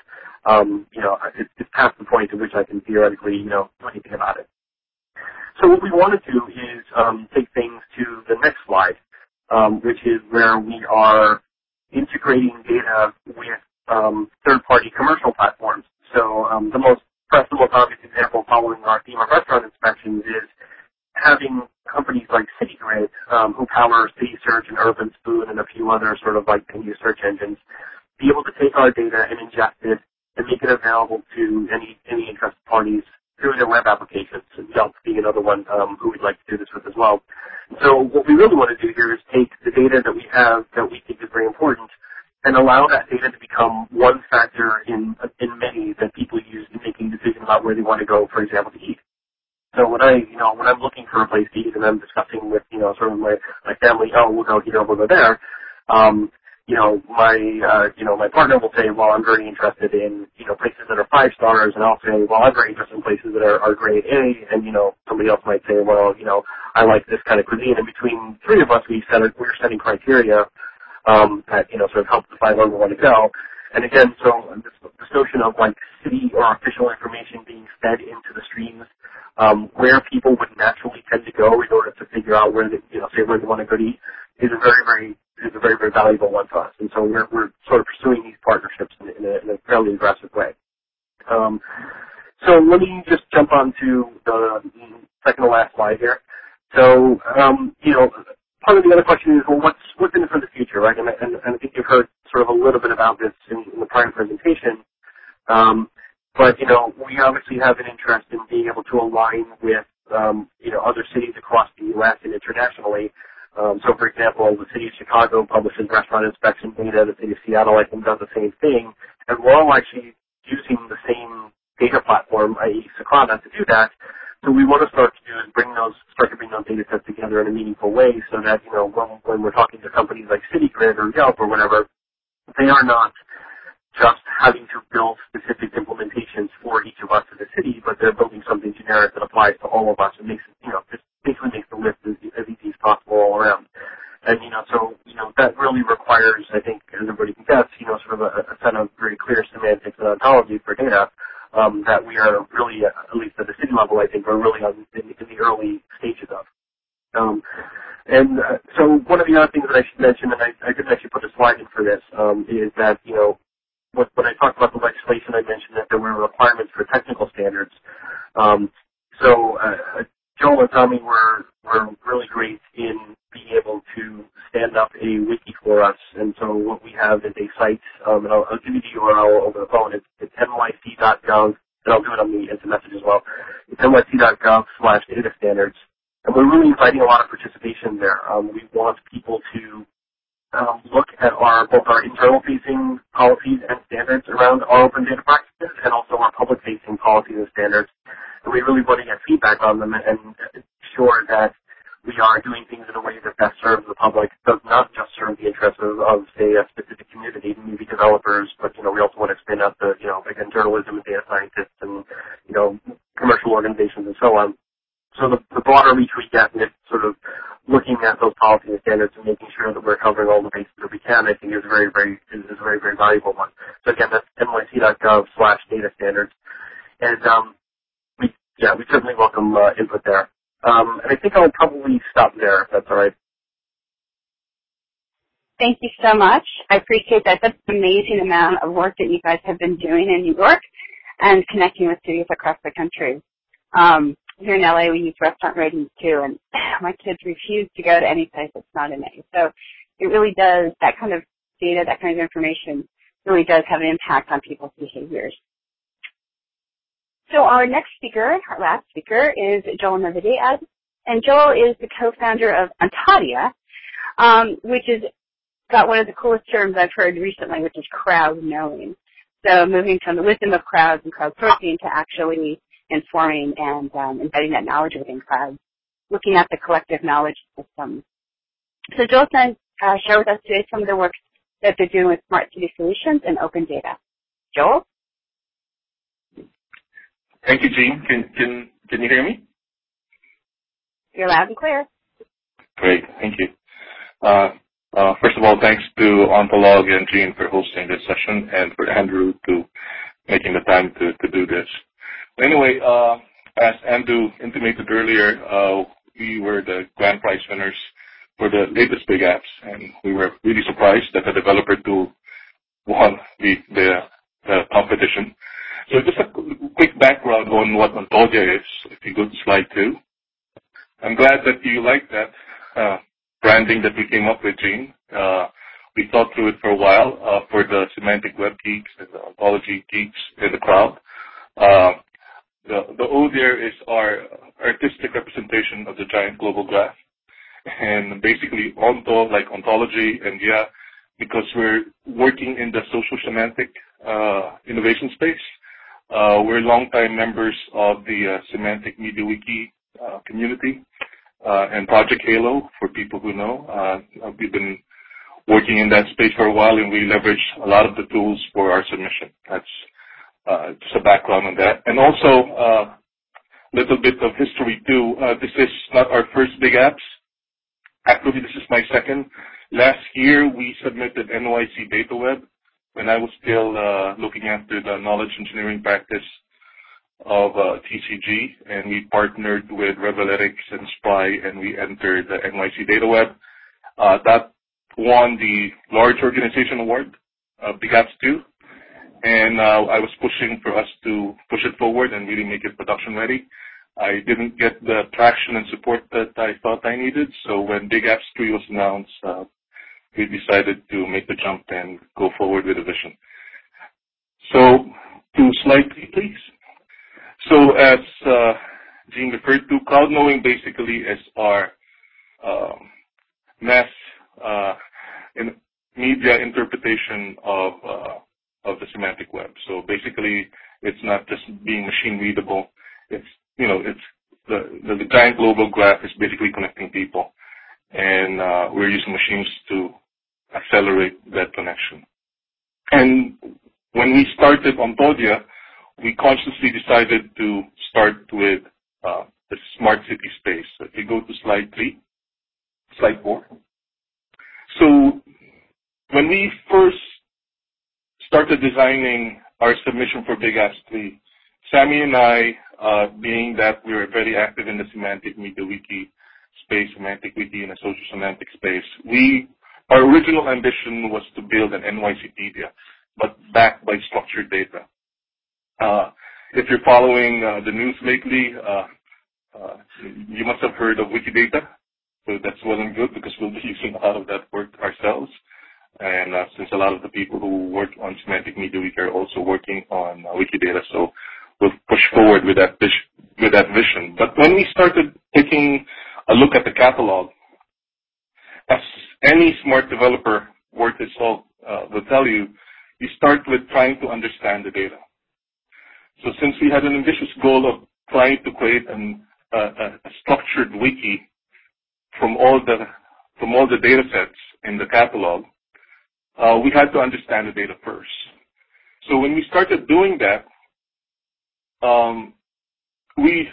it's past the point at which I can theoretically, do anything about it. So what we want to do is take things to the next slide, which is where we are integrating data with third-party commercial platforms. So the most obvious example following our theme of restaurant inspections is having companies like CityGrid, who power CitySearch and Urban Spoon and a few other sort of venue search engines, be able to take our data and ingest it and make it available to any interested parties through their web applications, and Yelp being another one who we'd like to do this with as well. So what we really want to do here is take the data that we have that we think is very important and allow that data to become one factor in many that people use in making decisions about where they want to go, for example, to eat. So when I'm looking for a place to eat and I'm discussing with, sort of my family, we'll go here, we'll go there, my partner will say, well, I'm very interested in, places that are 5 stars, and I'll say, well, I'm very interested in places that are grade A, and, somebody else might say, well, I like this kind of cuisine. And between 3 of us, we're setting criteria, that, sort of help define where we want to go. And again, so this notion of city or official information being fed into the streams, where people would naturally tend to go in order to figure out where they, where they want to go to eat, is a very, very valuable one to us. And so we're sort of pursuing these partnerships in a fairly aggressive way. So let me just jump on to the second to last slide here. So, part of the other question is, well, what's in it for the future, right? And I think you've heard sort of a little bit about this in the prior presentation. But, we obviously have an interest in being able to align with, other cities across the U.S. and internationally. So, for example, the city of Chicago publishes restaurant inspection data. The city of Seattle, I think, does the same thing. And we're all actually using the same data platform, i.e. Socrata, to do that. So we want to start to bring those data sets together in a meaningful way so that, when we're talking to companies like CityGrid or Yelp or whatever, they are not just having to build specific implementations for each of us as a city, but they're building something generic that applies to all of us and makes it, just basically makes the list as easy as possible all around. And, that really requires, I think, as everybody can guess, sort of a set of very clear semantics and ontology for data, that we are really, at least at the city level, I think, are really in the early stages of. So one of the other things that I should mention, and I didn't actually put a slide in for this, is that, when I talked about the legislation, I mentioned that there were requirements for technical standards. Joel and Tommy were really great in being able to stand up a wiki for us. And so what we have is a site, and I'll give you the URL over the phone. It's nyc.gov, and I'll do it on the message as well. It's nyc.gov/data standards. And we're really inviting a lot of participation there. We want people to look at both our internal-facing policies and standards around our open data practices and also our public-facing policies and standards. And we really want to get feedback on them and ensure that we are doing things in a way that best serves the public, does not just serve the interests of say, a specific community, maybe developers, but, we also want to expand out the, again, journalism and data scientists and, commercial organizations and so on. So the broader reach we get, and it sort of looking at those policies and standards and making sure that we're covering all the bases that we can, I think is a very, very valuable one. So again, that's nyc.gov/data standards. And we certainly welcome input there. And I think I'll probably stop there if that's all right. Thank you so much. I appreciate that. That's an amazing amount of work that you guys have been doing in New York and connecting with cities across the country. Here in LA, we use restaurant ratings too, and my kids refuse to go to any place that's not an A. So it really does, that kind of data, that kind of information really does have an impact on people's behaviors. So our next speaker, our last speaker, is Joel Navidad, and Joel is the co-founder of Ontadia, which is got one of the coolest terms I've heard recently, which is crowd knowing. So moving from the wisdom of crowds and crowdsourcing to actually informing and embedding that knowledge within crowds, looking at the collective knowledge system. So Joel's going to share with us today some of the work that they're doing with smart city solutions and open data. Joel? Thank you, Jean. Can you hear me? You're loud and clear. Great. Thank you. First of all, thanks to Ontolog and Jean for hosting this session and for Andrew to making the time to do this. Anyway, as Andrew intimated earlier, we were the grand prize winners for the latest Big Apps, and we were really surprised that the developer tool won the competition. So just a quick background on what Ontadia is, if you go to slide 2. I'm glad that you like that branding that we came up with, Jean. We thought through it for a while for the semantic web geeks and the ontology geeks in the crowd. The O there is our artistic representation of the giant global graph. And basically, onto, like ontology, and because we're working in the social semantic innovation space, we're longtime members of the Semantic Media Wiki community and Project Halo, for people who know. We've been working in that space for a while, and we leverage a lot of the tools for our submission. That's just a background on that. And also, a little bit of history too. This is not our first Big Apps. Actually, this is my second. Last year, we submitted NYC DataWeb when I was still looking after the knowledge engineering practice of TCG, and we partnered with Revelytics and SPRY, and we entered the NYC DataWeb. That won the Large Organization Award, Big Apps 2. And I was pushing for us to push it forward and really make it production ready. I didn't get the traction and support that I thought I needed, so when Big Apps 3 was announced, we decided to make the jump and go forward with the vision. So, to slide 3, please. So, as Jean referred to, cloud knowing basically is our mass media interpretation of the semantic web. So basically, it's not just being machine readable. It's the giant global graph is basically connecting people, and we're using machines to accelerate that connection. And when we started Ontadia, we consciously decided to start with the smart city space. So if you go to slide 4. So when we first started designing our submission for Big Apps 3, Sammy and I, being that we were very active in the semantic media wiki space, semantic wiki in a social semantic space, our original ambition was to build an NYCpedia, but backed by structured data. If you're following the news lately, you must have heard of Wikidata. So that's well and good because we'll be using a lot of that work ourselves. And since a lot of the people who work on semantic media wiki are also working on Wikidata, so we'll push forward with that vision. But when we started taking a look at the catalog, as any smart developer worth its salt will tell you, you start with trying to understand the data. So since we had an ambitious goal of trying to create a structured wiki from all the data sets in the catalog, we had to understand the data first. So when we started doing that, we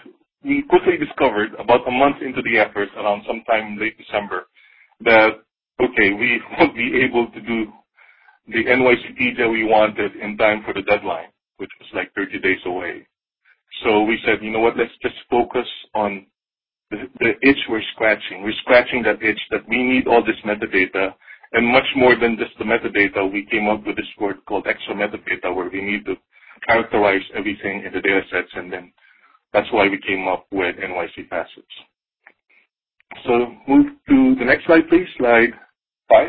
we quickly discovered about a month into the effort, around sometime late December, that, okay, we won't be able to do the NYCT that we wanted in time for the deadline, which was like 30 days away. So we said, you know what, let's just focus on the itch we're scratching. We're scratching that itch that we need all this metadata, and much more than just the metadata, we came up with this word called extra metadata, where we need to characterize everything in the data sets, and then that's why we came up with NYC Facets. So move to the next slide, please, slide 5.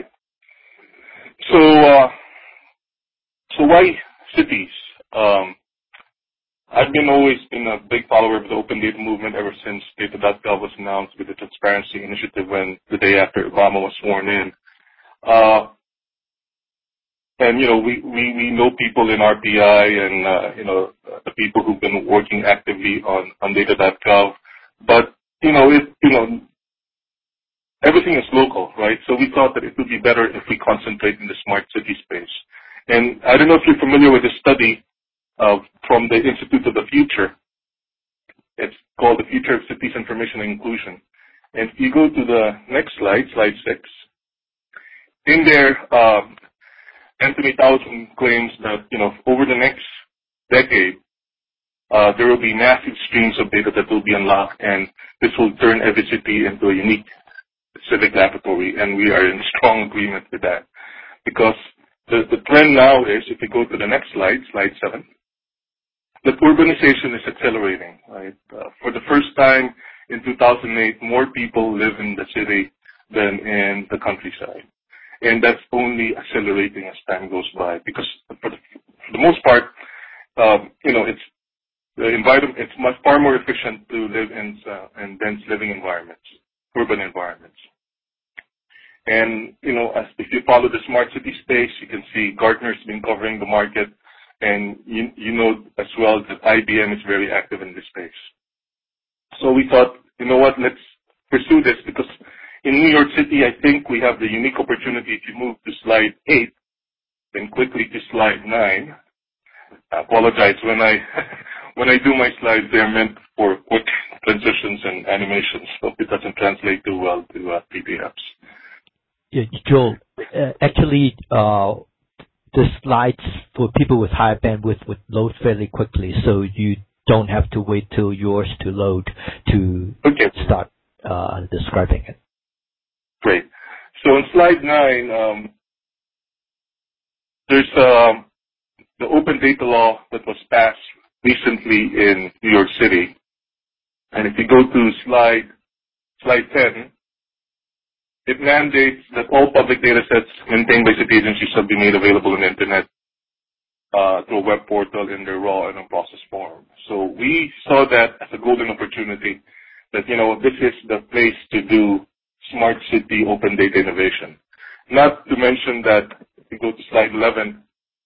So why cities? I've always been a big follower of the open data movement ever since data.gov was announced with the Transparency Initiative when the day after Obama was sworn in. And, you know, we know people in RPI and, you know, the people who've been working actively on data.gov. But, everything is local, right? So we thought that it would be better if we concentrate in the smart city space. And I don't know if you're familiar with this study from the Institute of the Future. It's called The Future of Cities Information and Inclusion. And if you go to the next slide, slide 6, in there, Anthony Towson claims that, you know, over the next decade, there will be massive streams of data that will be unlocked, and this will turn every city into a unique civic laboratory, and we are in strong agreement with that. Because the trend now is, if you go to the next slide, slide 7, that urbanization is accelerating, right? For the first time in 2008, more people live in the city than in the countryside. And that's only accelerating as time goes by, because for the most part, it's the environment. It's far more efficient to live in dense living environments, urban environments. And if you follow the smart city space, you can see Gartner's been covering the market, and you know as well that IBM is very active in this space. So we thought, you know what, let's pursue this, because in New York City, I think we have the unique opportunity. If you move to slide 8, then quickly to slide 9. I apologize. When I do my slides, they're meant for quick transitions and animations, so it doesn't translate too well to PDFs. Yeah, Joel, actually, the slides for people with higher bandwidth would load fairly quickly, so you don't have to wait till yours to load to start describing it. Great. So on slide 9, there's the open data law that was passed recently in New York City. And if you go to slide 10, it mandates that all public data sets maintained by city agencies shall be made available on the Internet through a web portal in their raw and unprocessed form. So we saw that as a golden opportunity that, this is the place to do smart city open data innovation. Not to mention that, if you go to slide 11,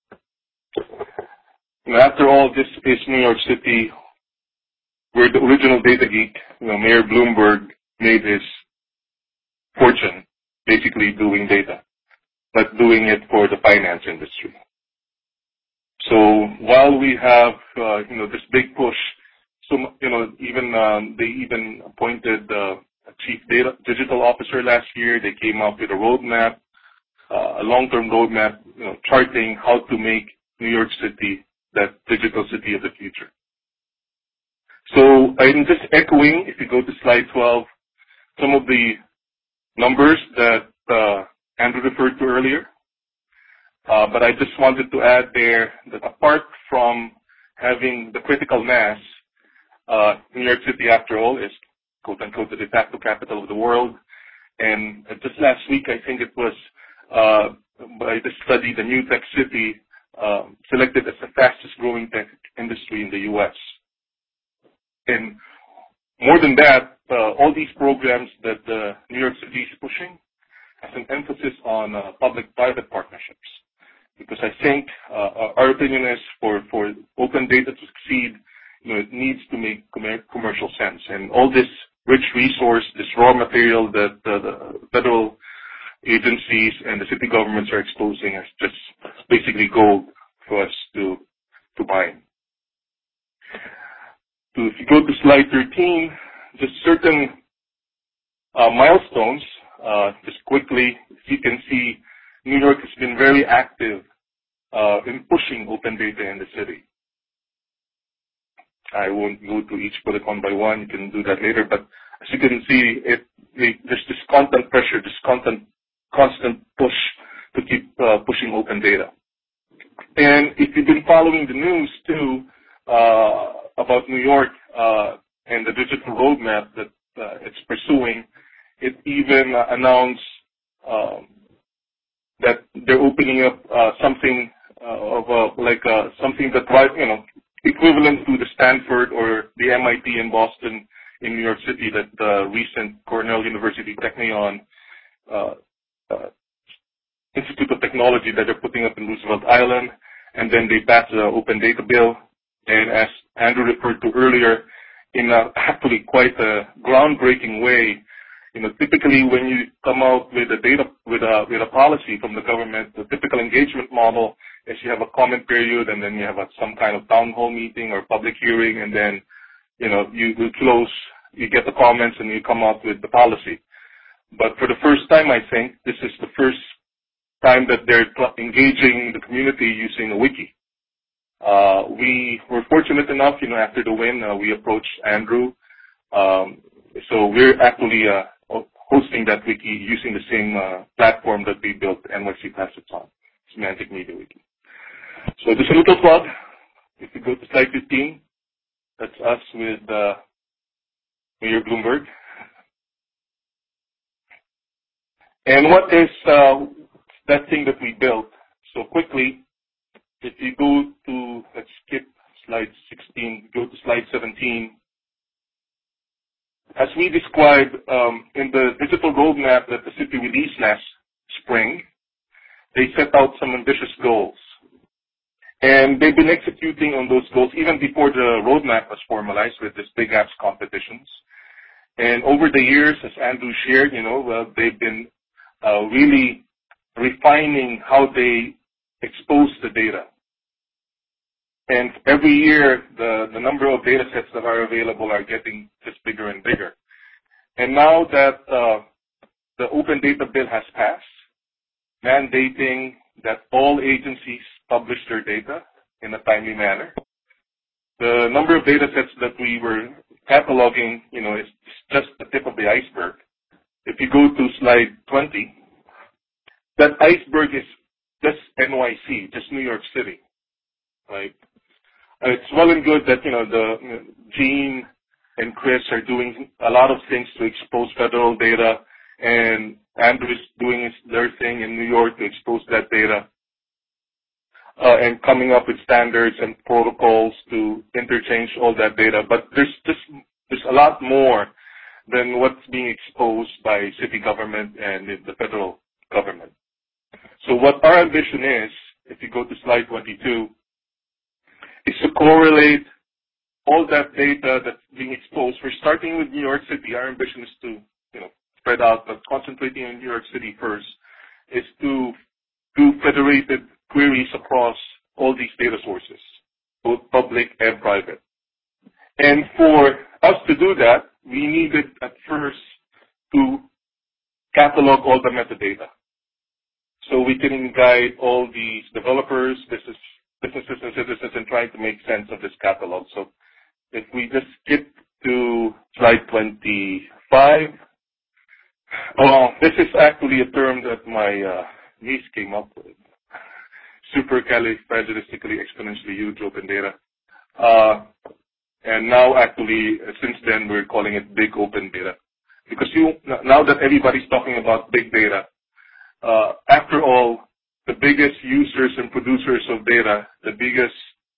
after all, this is New York City, where the original data geek, Mayor Bloomberg, made his fortune basically doing data, but doing it for the finance industry. So while we have, this big push, so, they even appointed a chief digital officer last year. They came up with a roadmap, a long-term roadmap, charting how to make New York City that digital city of the future. So I'm just echoing, if you go to slide 12, some of the numbers that Andrew referred to earlier. But I just wanted to add there that apart from having the critical mass, New York City, after all, is quote-unquote the de facto capital of the world. And just last week, I think it was by this study, the New Tech City selected as the fastest growing tech industry in the U.S. And more than that, all these programs that New York City is pushing has an emphasis on public-private partnerships. Because I think our opinion is for open data to succeed, it needs to make commercial sense. And all this rich resource, this raw material that the federal agencies and the city governments are exposing is just basically gold for us to mine. if you go to slide 13, just certain milestones, just quickly, if you can see, New York has been very active in pushing open data in the city. I won't go to each bullet one by one. You can do that later. But as you can see, there's this constant pressure, this constant push to keep pushing open data. And if you've been following the news too about New York and the digital roadmap that it's pursuing, it even announced that they're opening up something something that equivalent to the Stanford or the MIT in Boston in New York City that the recent Cornell University Technion Institute of Technology that they're putting up in Roosevelt Island, and then they passed the Open Data Bill. And as Andrew referred to earlier, in actually quite a groundbreaking way, typically when you come out with a policy from the government, the typical engagement model is you have a comment period, and then you have some kind of town hall meeting or public hearing, and then you get the comments, and you come out with the policy. But for the first time, I think this is the first time that they're engaging the community using a wiki. We were fortunate enough, after the win, we approached Andrew. So we're actually hosting that wiki using the same platform that we built NYC Classics on, Semantic Media Wiki. So just a little plug. If you go to slide 15, that's us with Mayor Bloomberg. And what is that thing that we built? So quickly, if you go to, let's skip slide 16, go to slide 17. As we described in the digital roadmap that the city released last spring, they set out some ambitious goals. And they've been executing on those goals even before the roadmap was formalized with these big apps competitions. And over the years, as Andrew shared, they've been really refining how they expose the data. And every year, the number of data sets that are available are getting just bigger and bigger. And now that the Open Data Bill has passed, mandating that all agencies publish their data in a timely manner, the number of data sets that we were cataloging, is just the tip of the iceberg. If you go to slide 20, that iceberg is just NYC, just New York City. Right? It's well and good that, Gene and Chris are doing a lot of things to expose federal data, and Andrew is doing their thing in New York to expose that data, and coming up with standards and protocols to interchange all that data. But there's a lot more than what's being exposed by city government and the federal government. So what our ambition is, if you go to slide 22, is to correlate all that data that's being exposed. We're starting with New York City. Our ambition is to, spread out, but concentrating on New York City first, is to do federated queries across all these data sources, both public and private. And for us to do that, we needed at first to catalog all the metadata. So we can guide all these developers, businesses and citizens in trying to make sense of this catalog. So if we just skip to slide 25, this is actually a term that my niece came up with. Supercalifragilistically exponentially huge open data. And now actually, since then, we're calling it big open data. Because now that everybody's talking about big data, after all, the biggest users and producers of data, the biggest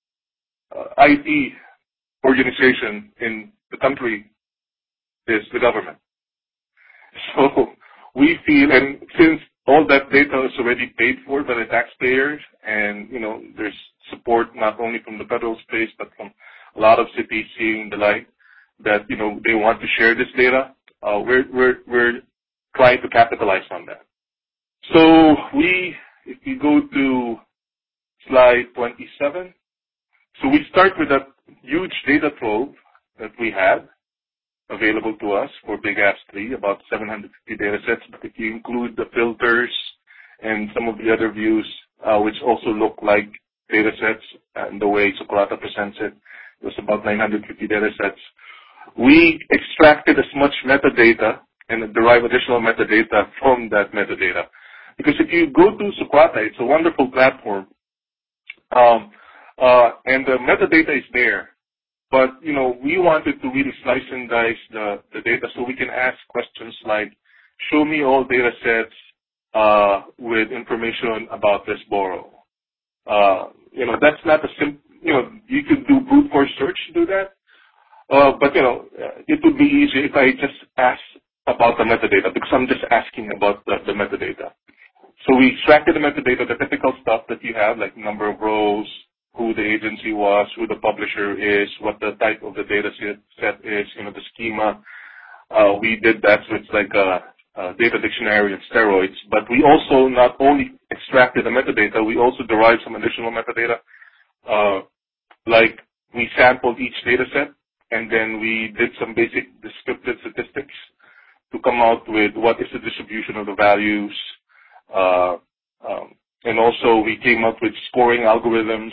IT organization in the country is the government. So we feel, and since all that data is already paid for by the taxpayers, and there's support not only from the federal space but from a lot of cities seeing the light that they want to share this data, we're trying to capitalize on that. So if you go to slide 27, so we start with a huge data trove that we had available to us for Big Apps 3, about 750 data sets. But if you include the filters and some of the other views, which also look like data sets and the way Socrata presents it, it was about 950 data sets. We extracted as much metadata and derive additional metadata from that metadata. Because if you go to Socrata, it's a wonderful platform, and the metadata is there. But, we wanted to really slice and dice the data so we can ask questions like, show me all data sets with information about this borrow. That's not a simple, you could do brute force search to do that. But, it would be easier if I just ask about the metadata, because I'm just asking about the metadata. So we extracted the metadata, the typical stuff that you have, like number of rows, who the agency was, who the publisher is, what the type of the data set is, the schema. We did that, so it's like a data dictionary and steroids. But we also not only extracted the metadata, we also derived some additional metadata. Like we sampled each data set, and then we did some basic descriptive statistics to come out with what is the distribution of the values. And also we came up with scoring algorithms,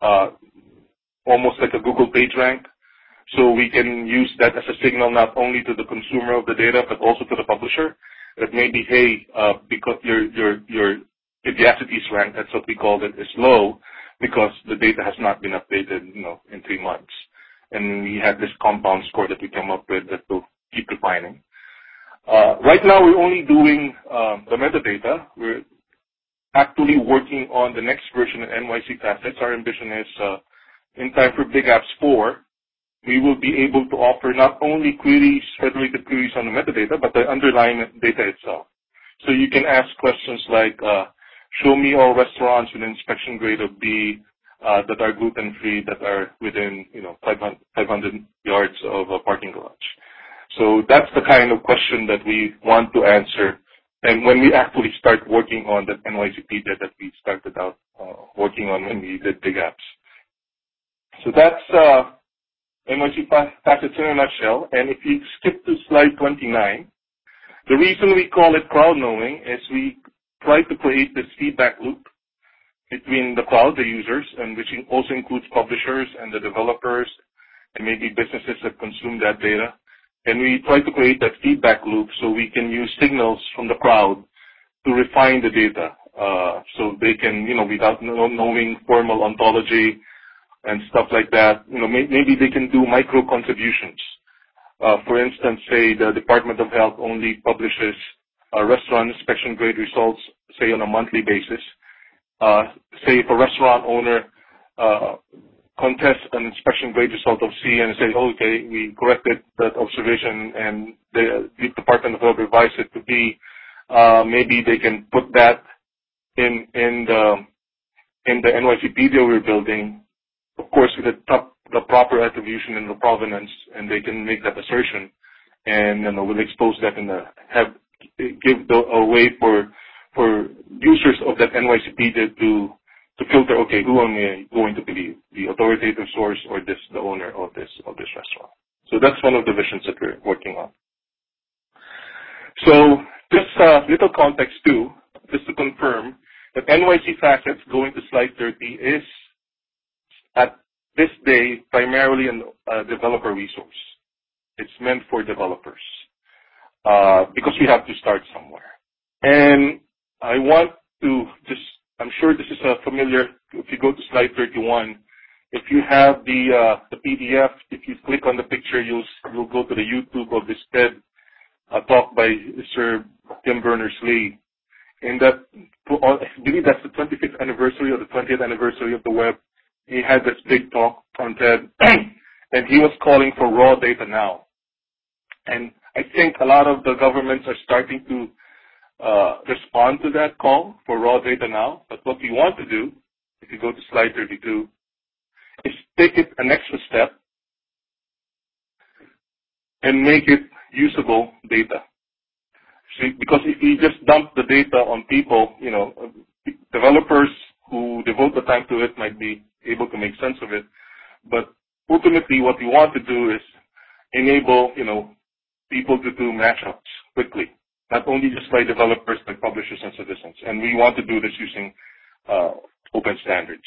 almost like a Google PageRank. So we can use that as a signal not only to the consumer of the data, but also to the publisher. That maybe, hey, because your Bibliacities rank, that's what we called it, is low because the data has not been updated, in 3 months. And we had this compound score that we come up with that we'll keep refining. Right now, we're only doing the metadata. We're actually working on the next version of NYC Facets. Our ambition is, in time for Big Apps 4, we will be able to offer not only queries, federated queries on the metadata, but the underlying data itself. So you can ask questions like, show me all restaurants with inspection grade of B that are gluten-free, that are within 500 yards of a parking garage. So that's the kind of question that we want to answer. And when we actually start working on the NYCpedia that we started out working on when we did Big Apps. So that's NYC Facets in a nutshell. And if you skip to slide 29, the reason we call it crowd knowing is we try to create this feedback loop between the crowd, the users, and which also includes publishers and the developers and maybe businesses that consume that data. And we try to create that feedback loop so we can use signals from the crowd to refine the data. So they can, without knowing formal ontology and stuff like that, maybe they can do micro contributions. For instance, say the Department of Health only publishes restaurant inspection grade results, say on a monthly basis. Say if a restaurant owner contest an inspection grade result of C and say, okay, we corrected that observation and the Department of Health revised it to B, maybe they can put that in the NYCpedia we're building, of course, with the proper attribution and the provenance, and they can make that assertion, and we'll expose that and give a way for users of that NYCpedia to filter, okay, who am I going to believe, the authoritative source or the owner of this restaurant. So that's one of the visions that we're working on. So just little context too, just to confirm that NYC Facets, going to slide 30, is at this day primarily a developer resource. It's meant for developers because we have to start somewhere. And I want to just, I'm sure this is familiar. If you go to slide 31, if you have the PDF, if you click on the picture, you'll go to the YouTube of this TED talk by Sir Tim Berners-Lee. And that, I believe that's the 25th anniversary or the 20th anniversary of the web. He had this big talk on TED, and he was calling for raw data now. And I think a lot of the governments are starting to respond to that call for raw data now. But what we want to do, if you go to slide 32, is take it an extra step and make it usable data. See, because if you just dump the data on people, developers who devote the time to it might be able to make sense of it. But ultimately what we want to do is enable, people to do matchups quickly, not only just by developers, but publishers and citizens. And we want to do this using open standards.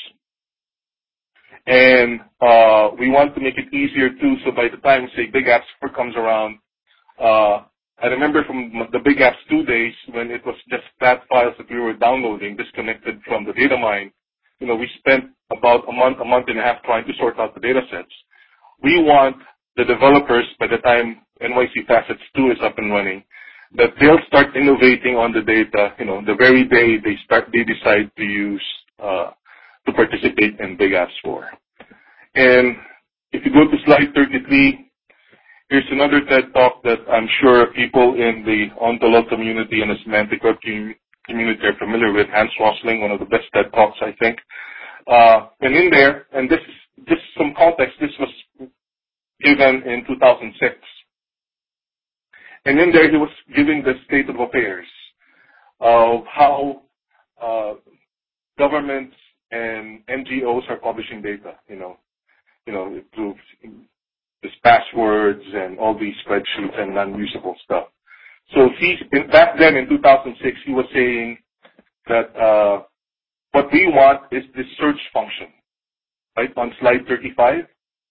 And we want to make it easier too, so by the time, say, Big Apps 4 comes around, I remember from the Big Apps 2 days when it was just flat files that we were downloading disconnected from the data mine. We spent about a month and a half trying to sort out the data sets. We want the developers, by the time NYC Facets 2 is up and running, that they'll start innovating on the data, the very day they decide to use, to participate in Big Apps 4. And if you go to slide 33, here's another TED Talk that I'm sure people in the Ontolog community and the semantic web community are familiar with. Hans Rosling, one of the best TED Talks, I think. And in there, and this is just some context, this was given in 2006. And in there, he was giving the state of affairs of how governments and NGOs are publishing data, through these passwords and all these spreadsheets and non-usable stuff. So back then in 2006, he was saying that what we want is this search function, right, on slide 35.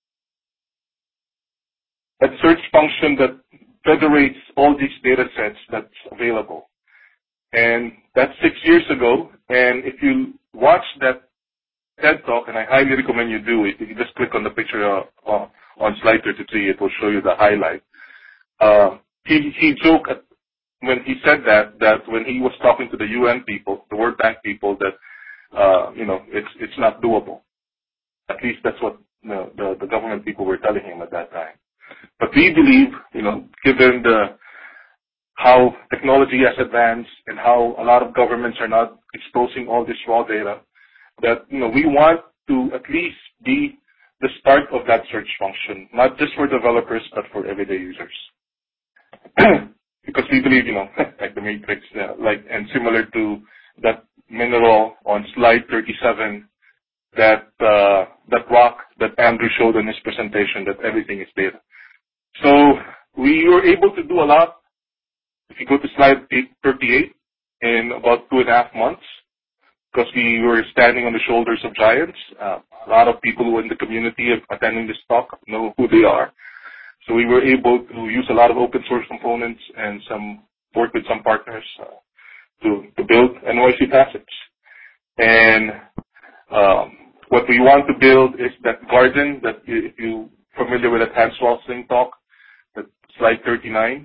That search function that federates all these data sets that's available. And that's 6 years ago. And if you watch that TED Talk, and I highly recommend you do it, if you just click on the picture on slide 33, it will show you the highlight. He joked when he said that when he was talking to the UN people, the World Bank people, that it's not doable. At least that's what the government people were telling him at that time. But we believe, given how technology has advanced and how a lot of governments are not exposing all this raw data, that we want to at least be the start of that search function, not just for developers, but for everyday users. Because we believe, like the Matrix, and similar to that mineral on slide 37, that rock that Andrew showed in his presentation, that everything is data. So we were able to do a lot. If you go to slide 38, in about 2.5 months, because we were standing on the shoulders of giants. A lot of people who are in the community attending this talk know who they are. So we were able to use a lot of open source components and work with some partners to build NYC Facets. And what we want to build is that garden that, if you're familiar with that Hans Rosling talk, that slide 39,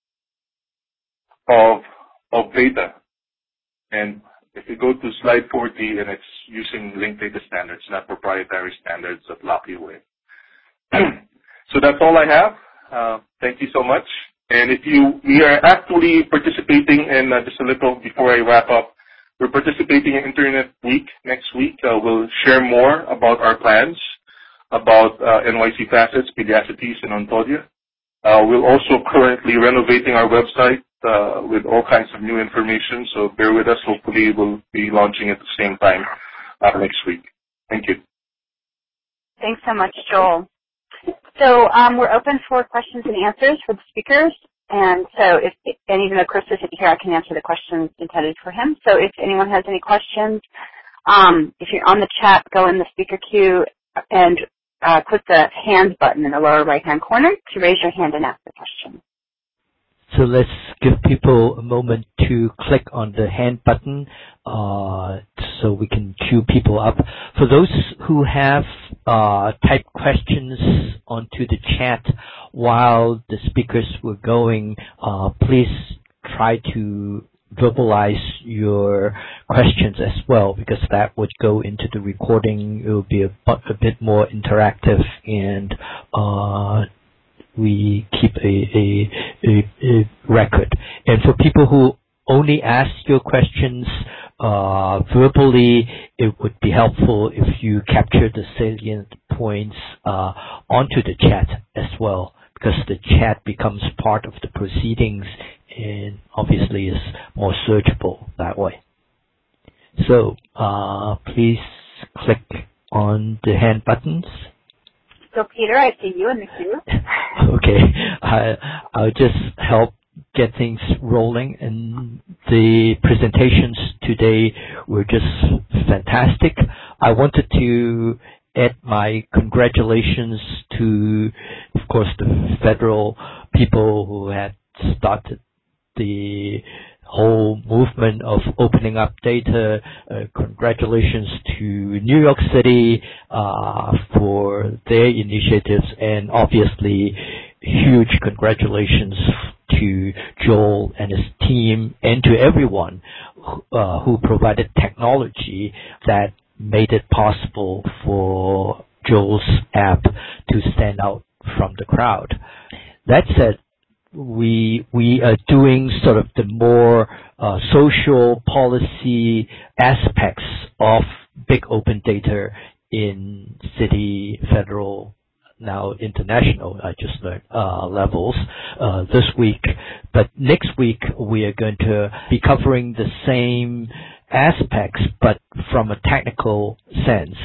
of data. And if you go to slide 40, and it's using linked data standards, not proprietary standards that lock you in. So that's all I have. Thank you so much. And we are actually participating in, just a little before I wrap up, we're participating in Internet Week next week. We'll share more about our plans, about NYC Facets, Pegacities, and Ontodia. We're also currently renovating our website with all kinds of new information, so bear with us. Hopefully we'll be launching at the same time next week. Thank you. Thanks so much, Joel. So we're open for questions and answers for the speakers. And so even though Chris isn't here, I can answer the questions intended for him. So if anyone has any questions, if you're on the chat, go in the speaker queue and click the hand button in the lower right-hand corner to raise your hand and ask the question. So let's give people a moment to click on the hand button so we can queue people up. For those who have typed questions onto the chat while the speakers were going, please try to verbalize your questions as well, because that would go into the recording. It will be a bit more interactive, and we keep a record. And for people who only ask your questions verbally, it would be helpful if you capture the salient points onto the chat as well, because the chat becomes part of the proceedings and obviously is more searchable that way. So please click on the hand buttons. So Peter, I see you in the queue. Okay, I'll just help get things rolling, and the presentations today were just fantastic. I wanted to add my congratulations to, of course, the federal people who had started the whole movement of opening up data. Congratulations to New York City for their initiatives, and obviously huge congratulations to Joel and his team and to everyone who provided technology that made it possible for Joel's app to stand out from the crowd. That said, we are doing sort of the more social policy aspects of big open data in city, federal, now international, I just learned, levels this week. But next week we are going to be covering the same aspects, but from a technical sense.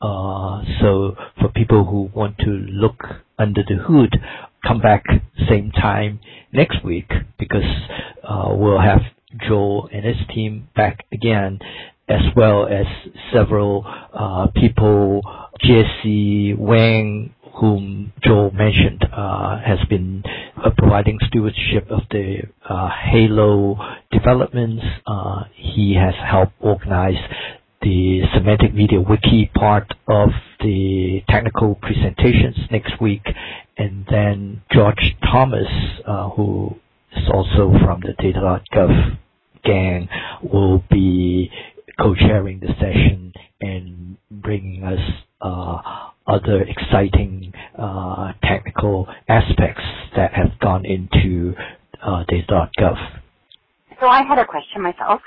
So for people who want to look under the hood, come back same time next week, because we'll have Joel and his team back again, as well as several people. Jesse Wang, whom Joel mentioned, has been providing stewardship of the Halo developments. He has helped organize the Semantic Media Wiki part of the technical presentations next week. And then George Thomas, who is also from the Data.gov gang, will be co-chairing the session and bringing us other exciting technical aspects that have gone into Data.gov. So I had a question myself.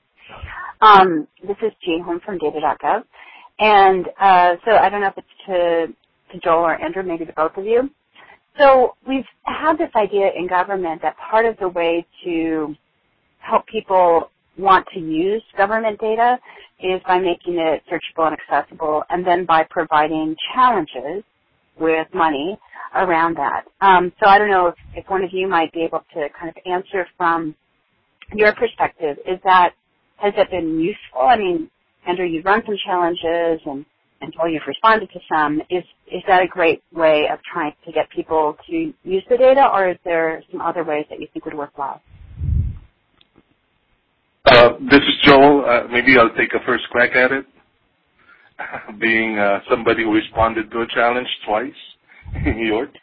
This is Jean Holm from Data.gov. And so I don't know if it's to Joel or Andrew, maybe to both of you. So we've had this idea in government that part of the way to help people want to use government data is by making it searchable and accessible, and then by providing challenges with money around that. So I don't know if one of you might be able to kind of answer from your perspective. Has that been useful? I mean, Andrew, you've run some challenges, and Joel, you've responded to some. Is that a great way of trying to get people to use the data, or is there some other ways that you think would work well? This is Joel. Maybe I'll take a first crack at it. Being somebody who responded to a challenge twice in New York.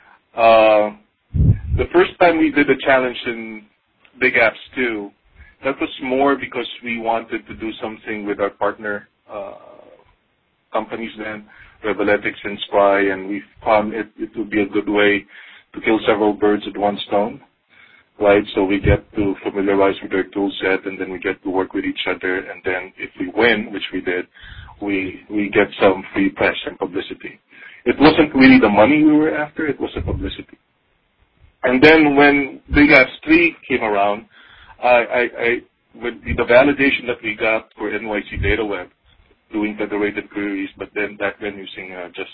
The first time we did a challenge in Big Apps 2, that was more because we wanted to do something with our partner companies then, Reveletics and Spry, and we found it would be a good way to kill several birds with one stone. Right, so we get to familiarize with their tool set, and then we get to work with each other, and then if we win, which we did, we get some free press and publicity. It wasn't really the money we were after, it was the publicity. And then when Big Apps 3 came around, with the validation that we got for NYC DataWeb, doing federated queries, but then back then using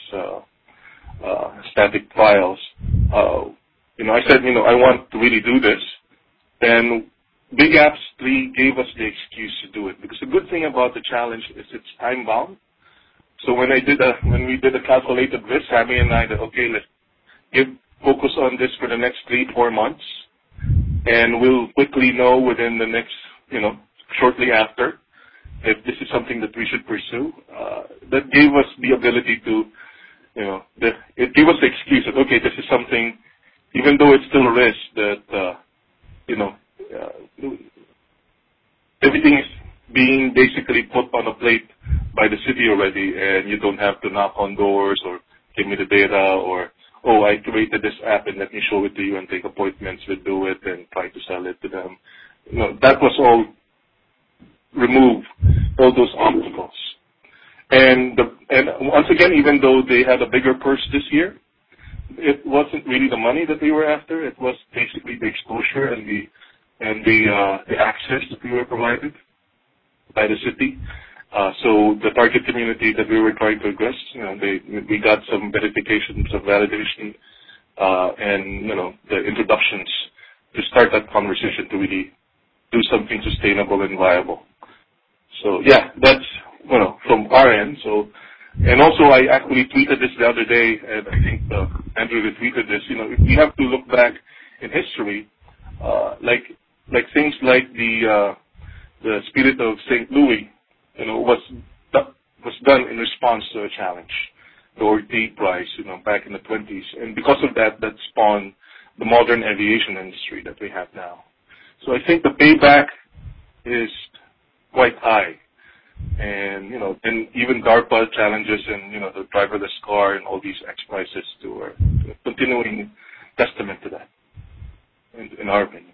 just static files, I said, I want to really do this. And Big Apps 3 gave us the excuse to do it. Because the good thing about the challenge is it's time bound. So when we did a calculated risk, Sammy and I said, okay, let's focus on this for the next 3-4 months. And we'll quickly know within the next, shortly after, if this is something that we should pursue. That gave us the ability to, it gave us the excuse that, okay, this is something, even though it's still a risk, that, everything is being basically put on a plate by the city already, and you don't have to knock on doors or give me the data or, oh, I created this app and let me show it to you and take appointments with do it and try to sell it to them. That was all removed, all those obstacles. And once again, even though they had a bigger purse this year, it wasn't really the money that they were after. It was basically the exposure and the access that we were provided by the city. So the target community that we were trying to address, we got some verification, some validation and the introductions to start that conversation to really do something sustainable and viable. So yeah, that's from our end. So, and also I actually tweeted this the other day, and I think Andrew retweeted this. If we have to look back in history, like things like the Spirit of St. Louis, was done in response to a challenge, the Orteig Prize, back in the 20s, and because of that spawned the modern aviation industry that we have now. So I think the payback is quite high, and and even DARPA challenges and the driverless car and all these XPRIZEs are a continuing testament to that, in our opinion.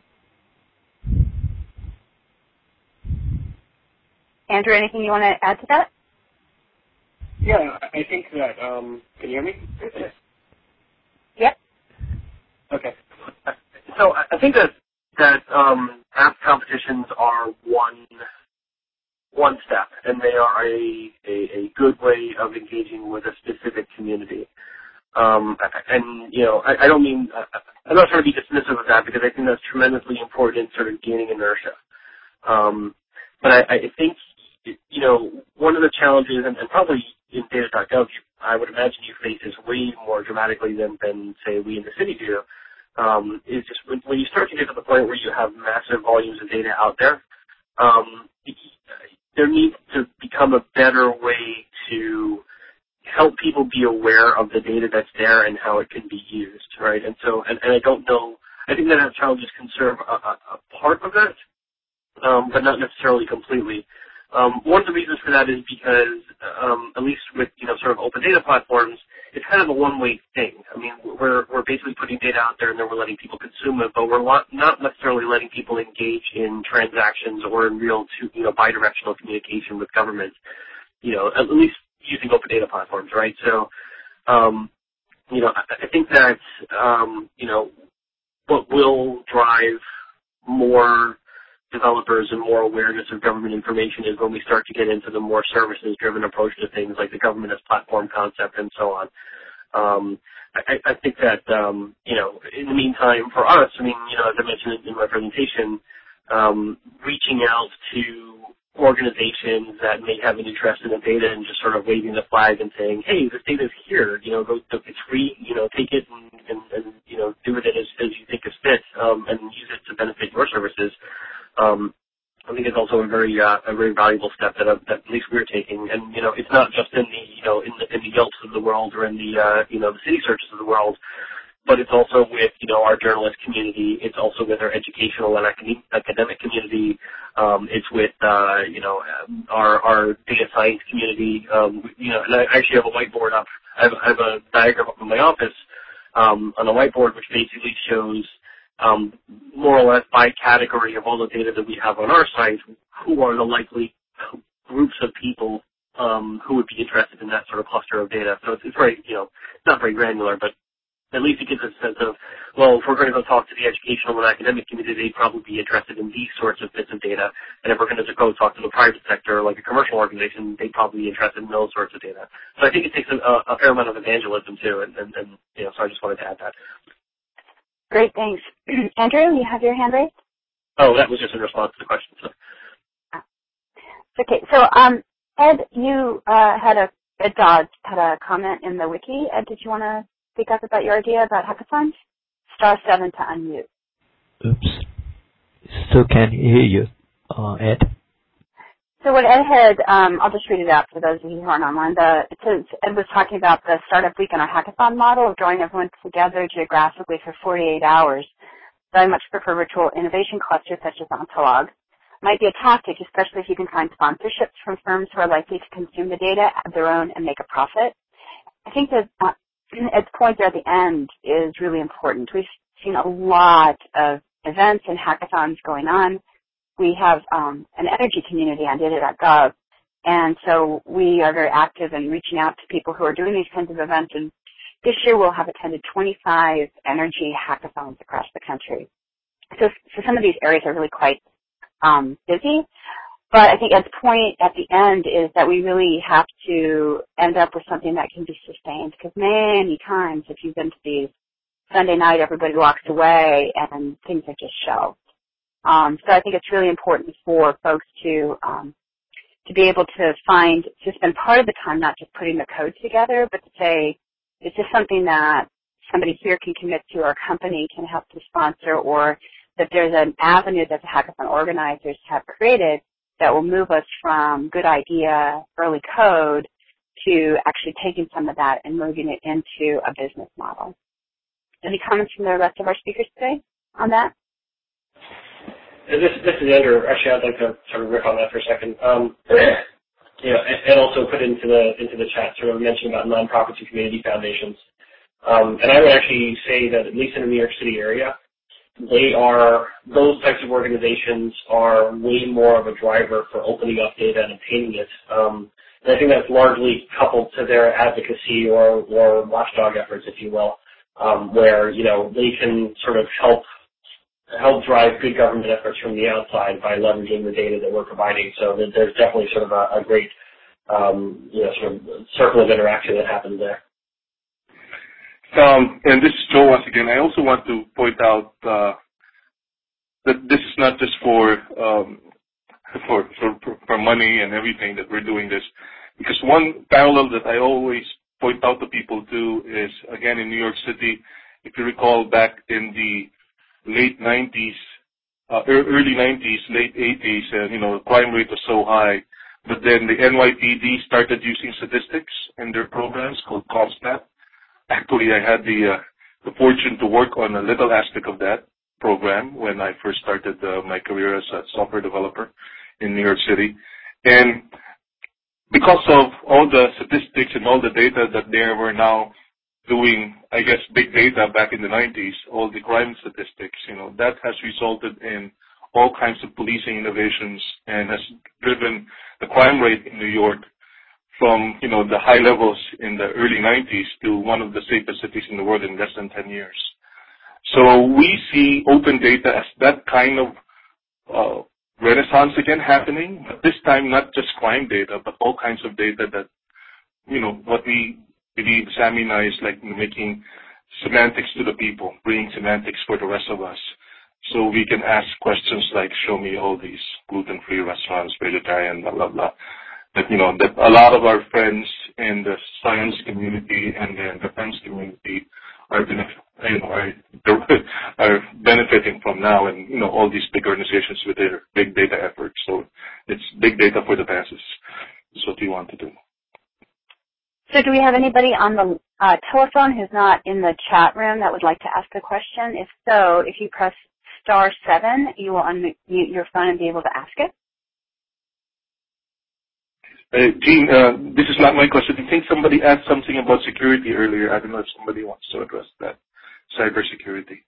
Andrew, anything you want to add to that? Yeah, I think that, can you hear me? Yep. Okay. So I think that app competitions are one step, and they are a good way of engaging with a specific community. And I don't mean, I'm not trying to be dismissive of that, because I think that's tremendously important in sort of gaining inertia. But I think, one of the challenges, and probably in data.gov, I would imagine you face this way more dramatically than say, we in the city do, is just when you start to get to the point where you have massive volumes of data out there, there needs to become a better way to help people be aware of the data that's there and how it can be used, right? And so, and I don't know, I think that challenges can serve a part of that, but not necessarily completely. One of the reasons for that is because, at least with, sort of open data platforms, it's kind of a one-way thing. I mean, we're basically putting data out there and then we're letting people consume it, but we're not necessarily letting people engage in transactions or in real, bidirectional communication with government, at least using open data platforms, right? So, I think that, what will drive more developers and more awareness of government information is when we start to get into the more services-driven approach to things like the government as platform concept and so on. I think that, in the meantime, for us, I mean, as I mentioned in my presentation, reaching out to organizations that may have an interest in the data and just sort of waving the flag and saying, hey, this data's here, it's free, take it and do with it as you think is fit, and use it to benefit your services. I think it's also a very valuable step that at least we're taking. And, it's not just in the Yelps of the world or in the city searches of the world, but it's also with, our journalist community. It's also with our educational and academic community. It's with, our data science community. And I actually have a whiteboard up. I have a diagram up in my office, on a whiteboard, which basically shows, more or less by category of all the data that we have on our site, who are the likely groups of people, who would be interested in that sort of cluster of data. So it's very, not very granular, but at least it gives a sense of, well, if we're going to go talk to the educational and academic community, they'd probably be interested in these sorts of bits of data. And if we're going to go talk to the private sector, like a commercial organization, they'd probably be interested in those sorts of data. So I think it takes a fair amount of evangelism too, and so I just wanted to add that. Great, thanks. Andrew, you have your hand raised? Oh, that was just in response to the question. So. Okay, so Ed, you Ed Dodds had a comment in the wiki. Ed, did you want to speak up about your idea about hackathons? *7 to unmute. Oops. Still can't hear you, Ed. So what Ed had, I'll just read it out for those of you who aren't online. Ed was talking about the Startup Weekend or hackathon model of drawing everyone together geographically for 48 hours. So I much prefer virtual innovation clusters such as Ontolog. Might be a tactic, especially if you can find sponsorships from firms who are likely to consume the data, add their own, and make a profit. I think that Ed's point there at the end is really important. We've seen a lot of events and hackathons going on. We have an energy community on data.gov, and so we are very active in reaching out to people who are doing these kinds of events. And this year we'll have attended 25 energy hackathons across the country. So some of these areas are really quite busy. But I think Ed's point at the end is that we really have to end up with something that can be sustained, because many times if you've been to these Sunday night everybody walks away and things are just shelved. So I think it's really important for folks to be able to spend part of the time not just putting the code together, but to say, is this something that somebody here can commit to or a company can help to sponsor, or that there's an avenue that the hackathon organizers have created that will move us from good idea, early code, to actually taking some of that and moving it into a business model. Any comments from the rest of our speakers today on that? This is Andrew. Actually, I'd like to sort of riff on that for a second. And also put into the chat sort of mention about nonprofits and community foundations. And I would actually say that at least in the New York City area, those types of organizations are way more of a driver for opening up data and obtaining it. And I think that's largely coupled to their advocacy or watchdog efforts, if you will, where, they can sort of help drive good government efforts from the outside by leveraging the data that we're providing. So there's definitely sort of a great, sort of circle of interaction that happens there. And this is Joe once again. I also want to point out that this is not just for money and everything that we're doing this, because one parallel that I always point out to people too is, again, in New York City, if you recall back in the late 90s, early 90s, late 80s, the crime rate was so high. But then the NYPD started using statistics in their programs called CompStat. Actually, I had the fortune to work on a little aspect of that program when I first started my career as a software developer in New York City. And because of all the statistics and all the data that they were now doing, I guess, big data back in the 90s, all the crime statistics, that has resulted in all kinds of policing innovations and has driven the crime rate in New York from, the high levels in the early 90s to one of the safest cities in the world in less than 10 years. So we see open data as that kind of renaissance again happening, but this time not just crime data, but all kinds of data that, what we believe Sammy and I is like making semantics to the people, bringing semantics for the rest of us. So we can ask questions like, show me all these gluten-free restaurants, vegetarian, blah, blah, blah. That, that a lot of our friends in the science community and the defense community are benefiting from now, and, all these big organizations with their big data efforts. So it's big data for the masses. That's what we want to do. So do we have anybody on the telephone who's not in the chat room that would like to ask a question? If so, if you press *7, you will unmute your phone and be able to ask it. Gene, this is not my question. I think somebody asked something about security earlier. I don't know if somebody wants to address that. Cybersecurity.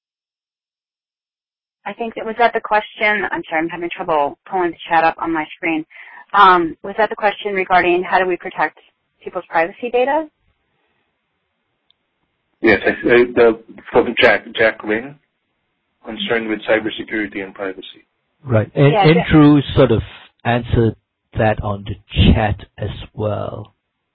I think was that the question. I'm sorry, I'm having trouble pulling the chat up on my screen. Was that the question regarding how do we protect people's privacy data? Yes, from Jack Ring, concerned with cybersecurity and privacy. Right, and Andrew sort of answered that on the chat as well.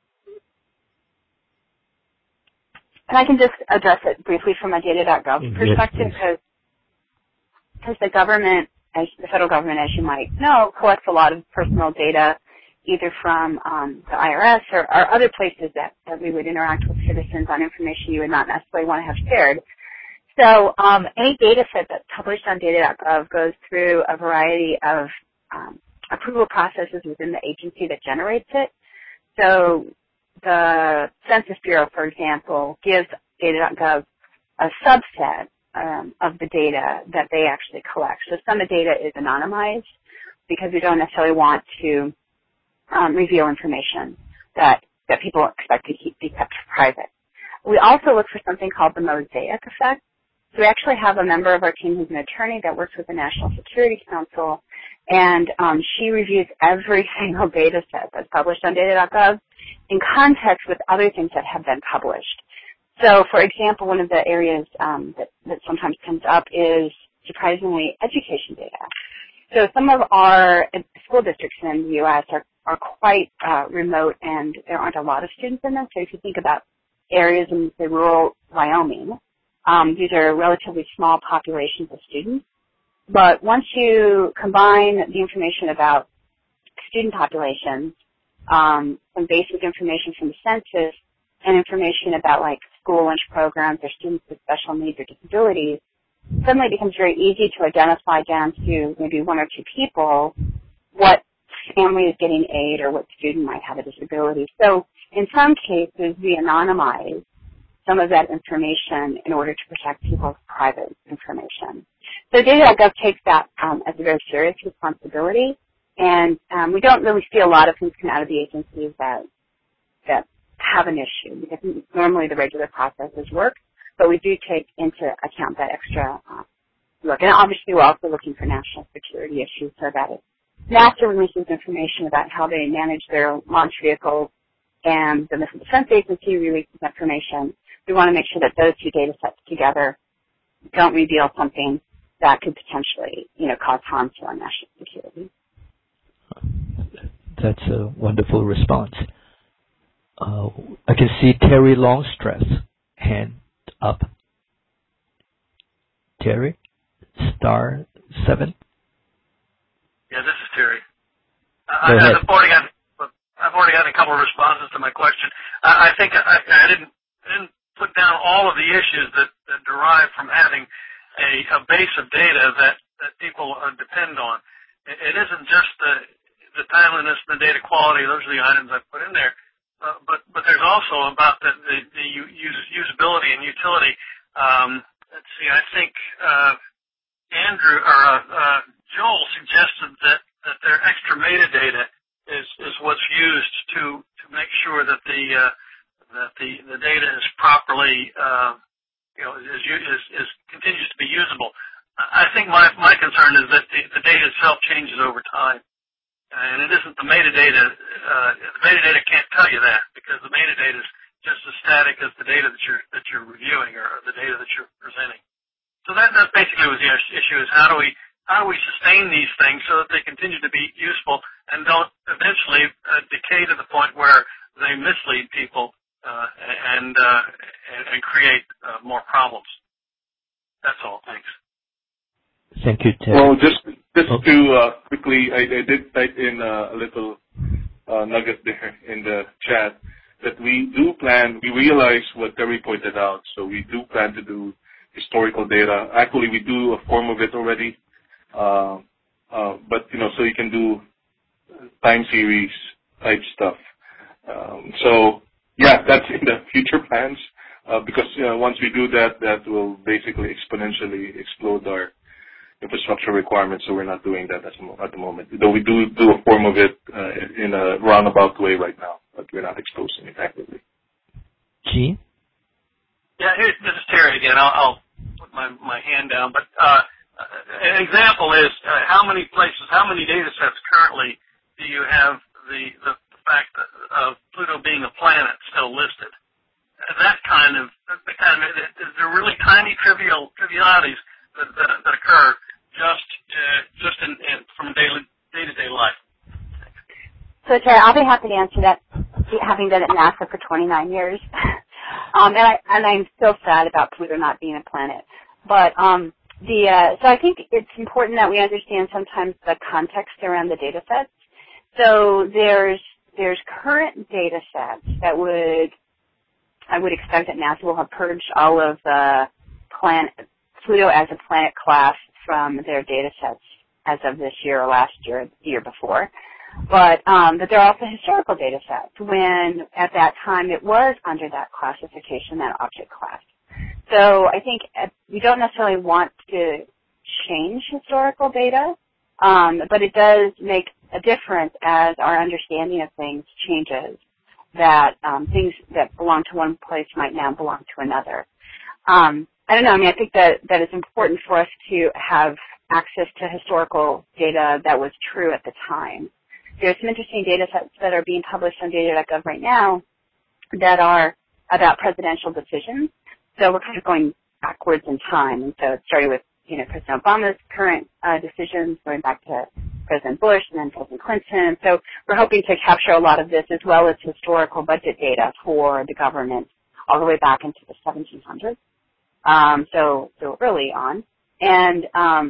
And I can just address it briefly from a data.gov perspective, because the government, the federal government, as you might know, collects a lot of personal data, either from the IRS or other places that we would interact with citizens on information you would not necessarily want to have shared. So any data set that's published on data.gov goes through a variety of approval processes within the agency that generates it. So the Census Bureau, for example, gives data.gov a subset of the data that they actually collect. So some of the data is anonymized because we don't necessarily want to reveal information that people expect to be kept private. We also look for something called the mosaic effect. So we actually have a member of our team who's an attorney that works with the National Security Council, and she reviews every single data set that's published on data.gov in context with other things that have been published. So, for example, one of the areas that sometimes comes up is, surprisingly, education data. So some of our school districts in the U.S. are quite remote, and there aren't a lot of students in them. So if you think about areas in, say, rural Wyoming, These are relatively small populations of students. But once you combine the information about student populations, some basic information from the census, and information about like school lunch programs or students with special needs or disabilities, suddenly it becomes very easy to identify down to maybe one or two people what family is getting aid or what student might have a disability. So in some cases, we anonymize some of that information in order to protect people's private information. So Data.gov takes that as a very serious responsibility, and we don't really see a lot of things come out of the agencies that have an issue, because normally the regular processes work, but we do take into account that extra look. And obviously we're also looking for national security issues, so that if NASA releases information about how they manage their launch vehicles and the Missile Defense Agency releases information, we want to make sure that those two data sets together don't reveal something that could potentially, cause harm to our national security. That's a wonderful response. I can see Terry Longstress hand up. Terry, *7. Yeah, this is Terry. Go ahead. I've already had a couple of responses to my question. I think I didn't put down all of the issues that derive from having a base of data that people depend on. It isn't just the timeliness and the data quality; those are the items I put in there. But there's also about the usability and utility. Let's see. I think Andrew or Joel suggested that their extra metadata is what's used to make sure that the data is properly is continues to be usable. I think my concern is that the data itself changes over time, and it isn't the metadata. The metadata can't tell you that, because the metadata is just as static as the data that you're reviewing or the data that you're presenting. So that basically was the issue: is how do we sustain these things so that they continue to be useful and don't eventually decay to the point where they mislead people and create more problems. That's all. Thanks. Thank you, Terry. Well, just to quickly, I did type in a little nugget there in the chat that we realize what Terry pointed out, so we do plan to do historical data. Actually, we do a form of it already, but so you can do time series type stuff. So yeah, that's in the future plans, because once we do that, that will basically exponentially explode our infrastructure requirements. So we're not doing that at the moment. Though we do a form of it in a roundabout way right now, but we're not exposing it actively. Gene? Yeah, this is Terry again. I'll put my hand down. But an example is how many data sets currently do you have the fact of Pluto being a planet still listed? That kind of they're really tiny trivialities that occur just in from day-to-day life. So, Terry, I'll be happy to answer that, having been at NASA for 29 years. And I'm still sad about Pluto not being a planet. But so I think it's important that we understand sometimes the context around the data sets. So there's current data sets that I would expect that NASA will have purged all of the Pluto as a planet class from their data sets as of this year or last year, the year before. But there are also historical data sets when at that time it was under that classification, that object class. So I think we don't necessarily want to change historical data, but it does make a difference as our understanding of things changes, that things that belong to one place might now belong to another. I don't know. I mean, I think that it's important for us to have access to historical data that was true at the time. There's some interesting data sets that are being published on data.gov right now that are about presidential decisions. So we're kind of going backwards in time. And so it started with, President Obama's current decisions, going back to President Bush and then President Clinton. So we're hoping to capture a lot of this as well as historical budget data for the government all the way back into the 1700s. so early on. And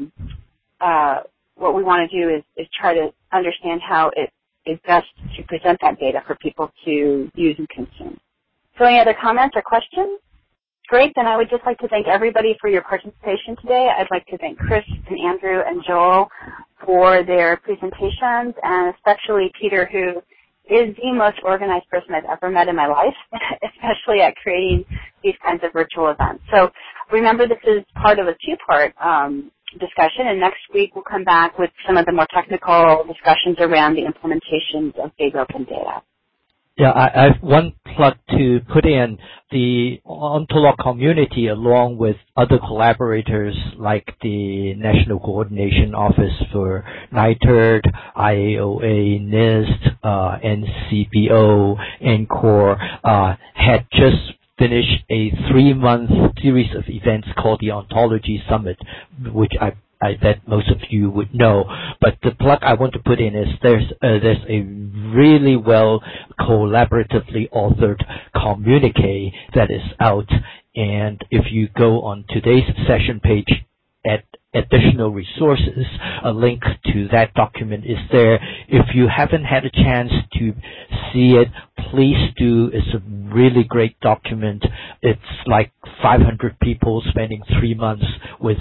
what we want to do is try to understand how it is best to present that data for people to use and consume. So any other comments or questions? Great, then I would just like to thank everybody for your participation today. I'd like to thank Chris and Andrew and Joel for their presentations, and especially Peter, who is the most organized person I've ever met in my life, especially at creating these kinds of virtual events. So remember, this is part of a two-part discussion, and next week we'll come back with some of the more technical discussions around the implementations of big open data. Yeah, I have one plug to put in. The Ontolog community, along with other collaborators like the National Coordination Office for NITRD, IAOA, NIST, NCBO, NCORE, had just finished a 3-month series of events called the Ontology Summit, which I bet most of you would know. But the plug I want to put in is there's a really well collaboratively authored communique that is out, and if you go on today's session page at additional resources, a link to that document is there. If you haven't had a chance to see it, please do. It's a really great document. It's like 500 people spending 3 months with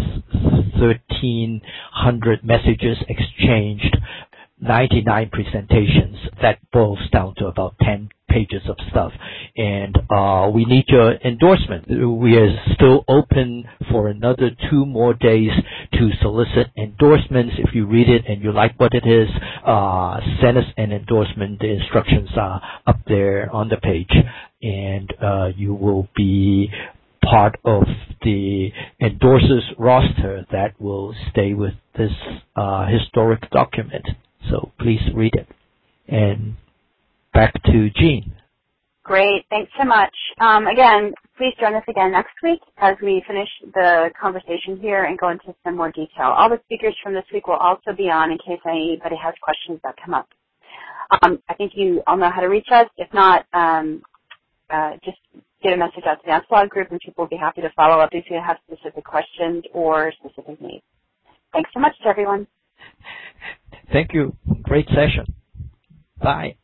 1,300 messages exchanged, 99 presentations. That boils down to about 10 pages of stuff. And we need your endorsement. We are still open for another 2 more days to solicit endorsements. If you read it and you like what it is, send us an endorsement. The instructions are up there on the page, and you will be part of the endorsers roster that will stay with this historic document. So please read it. And back to Jean. Great. Thanks so much. Again, please join us again next week as we finish the conversation here and go into some more detail. All the speakers from this week will also be on in case anybody has questions that come up. I think you all know how to reach us. If not, just get a message out to the Ontolog group, and people will be happy to follow up if you have specific questions or specific needs. Thanks so much to everyone. Thank you. Great session. Bye.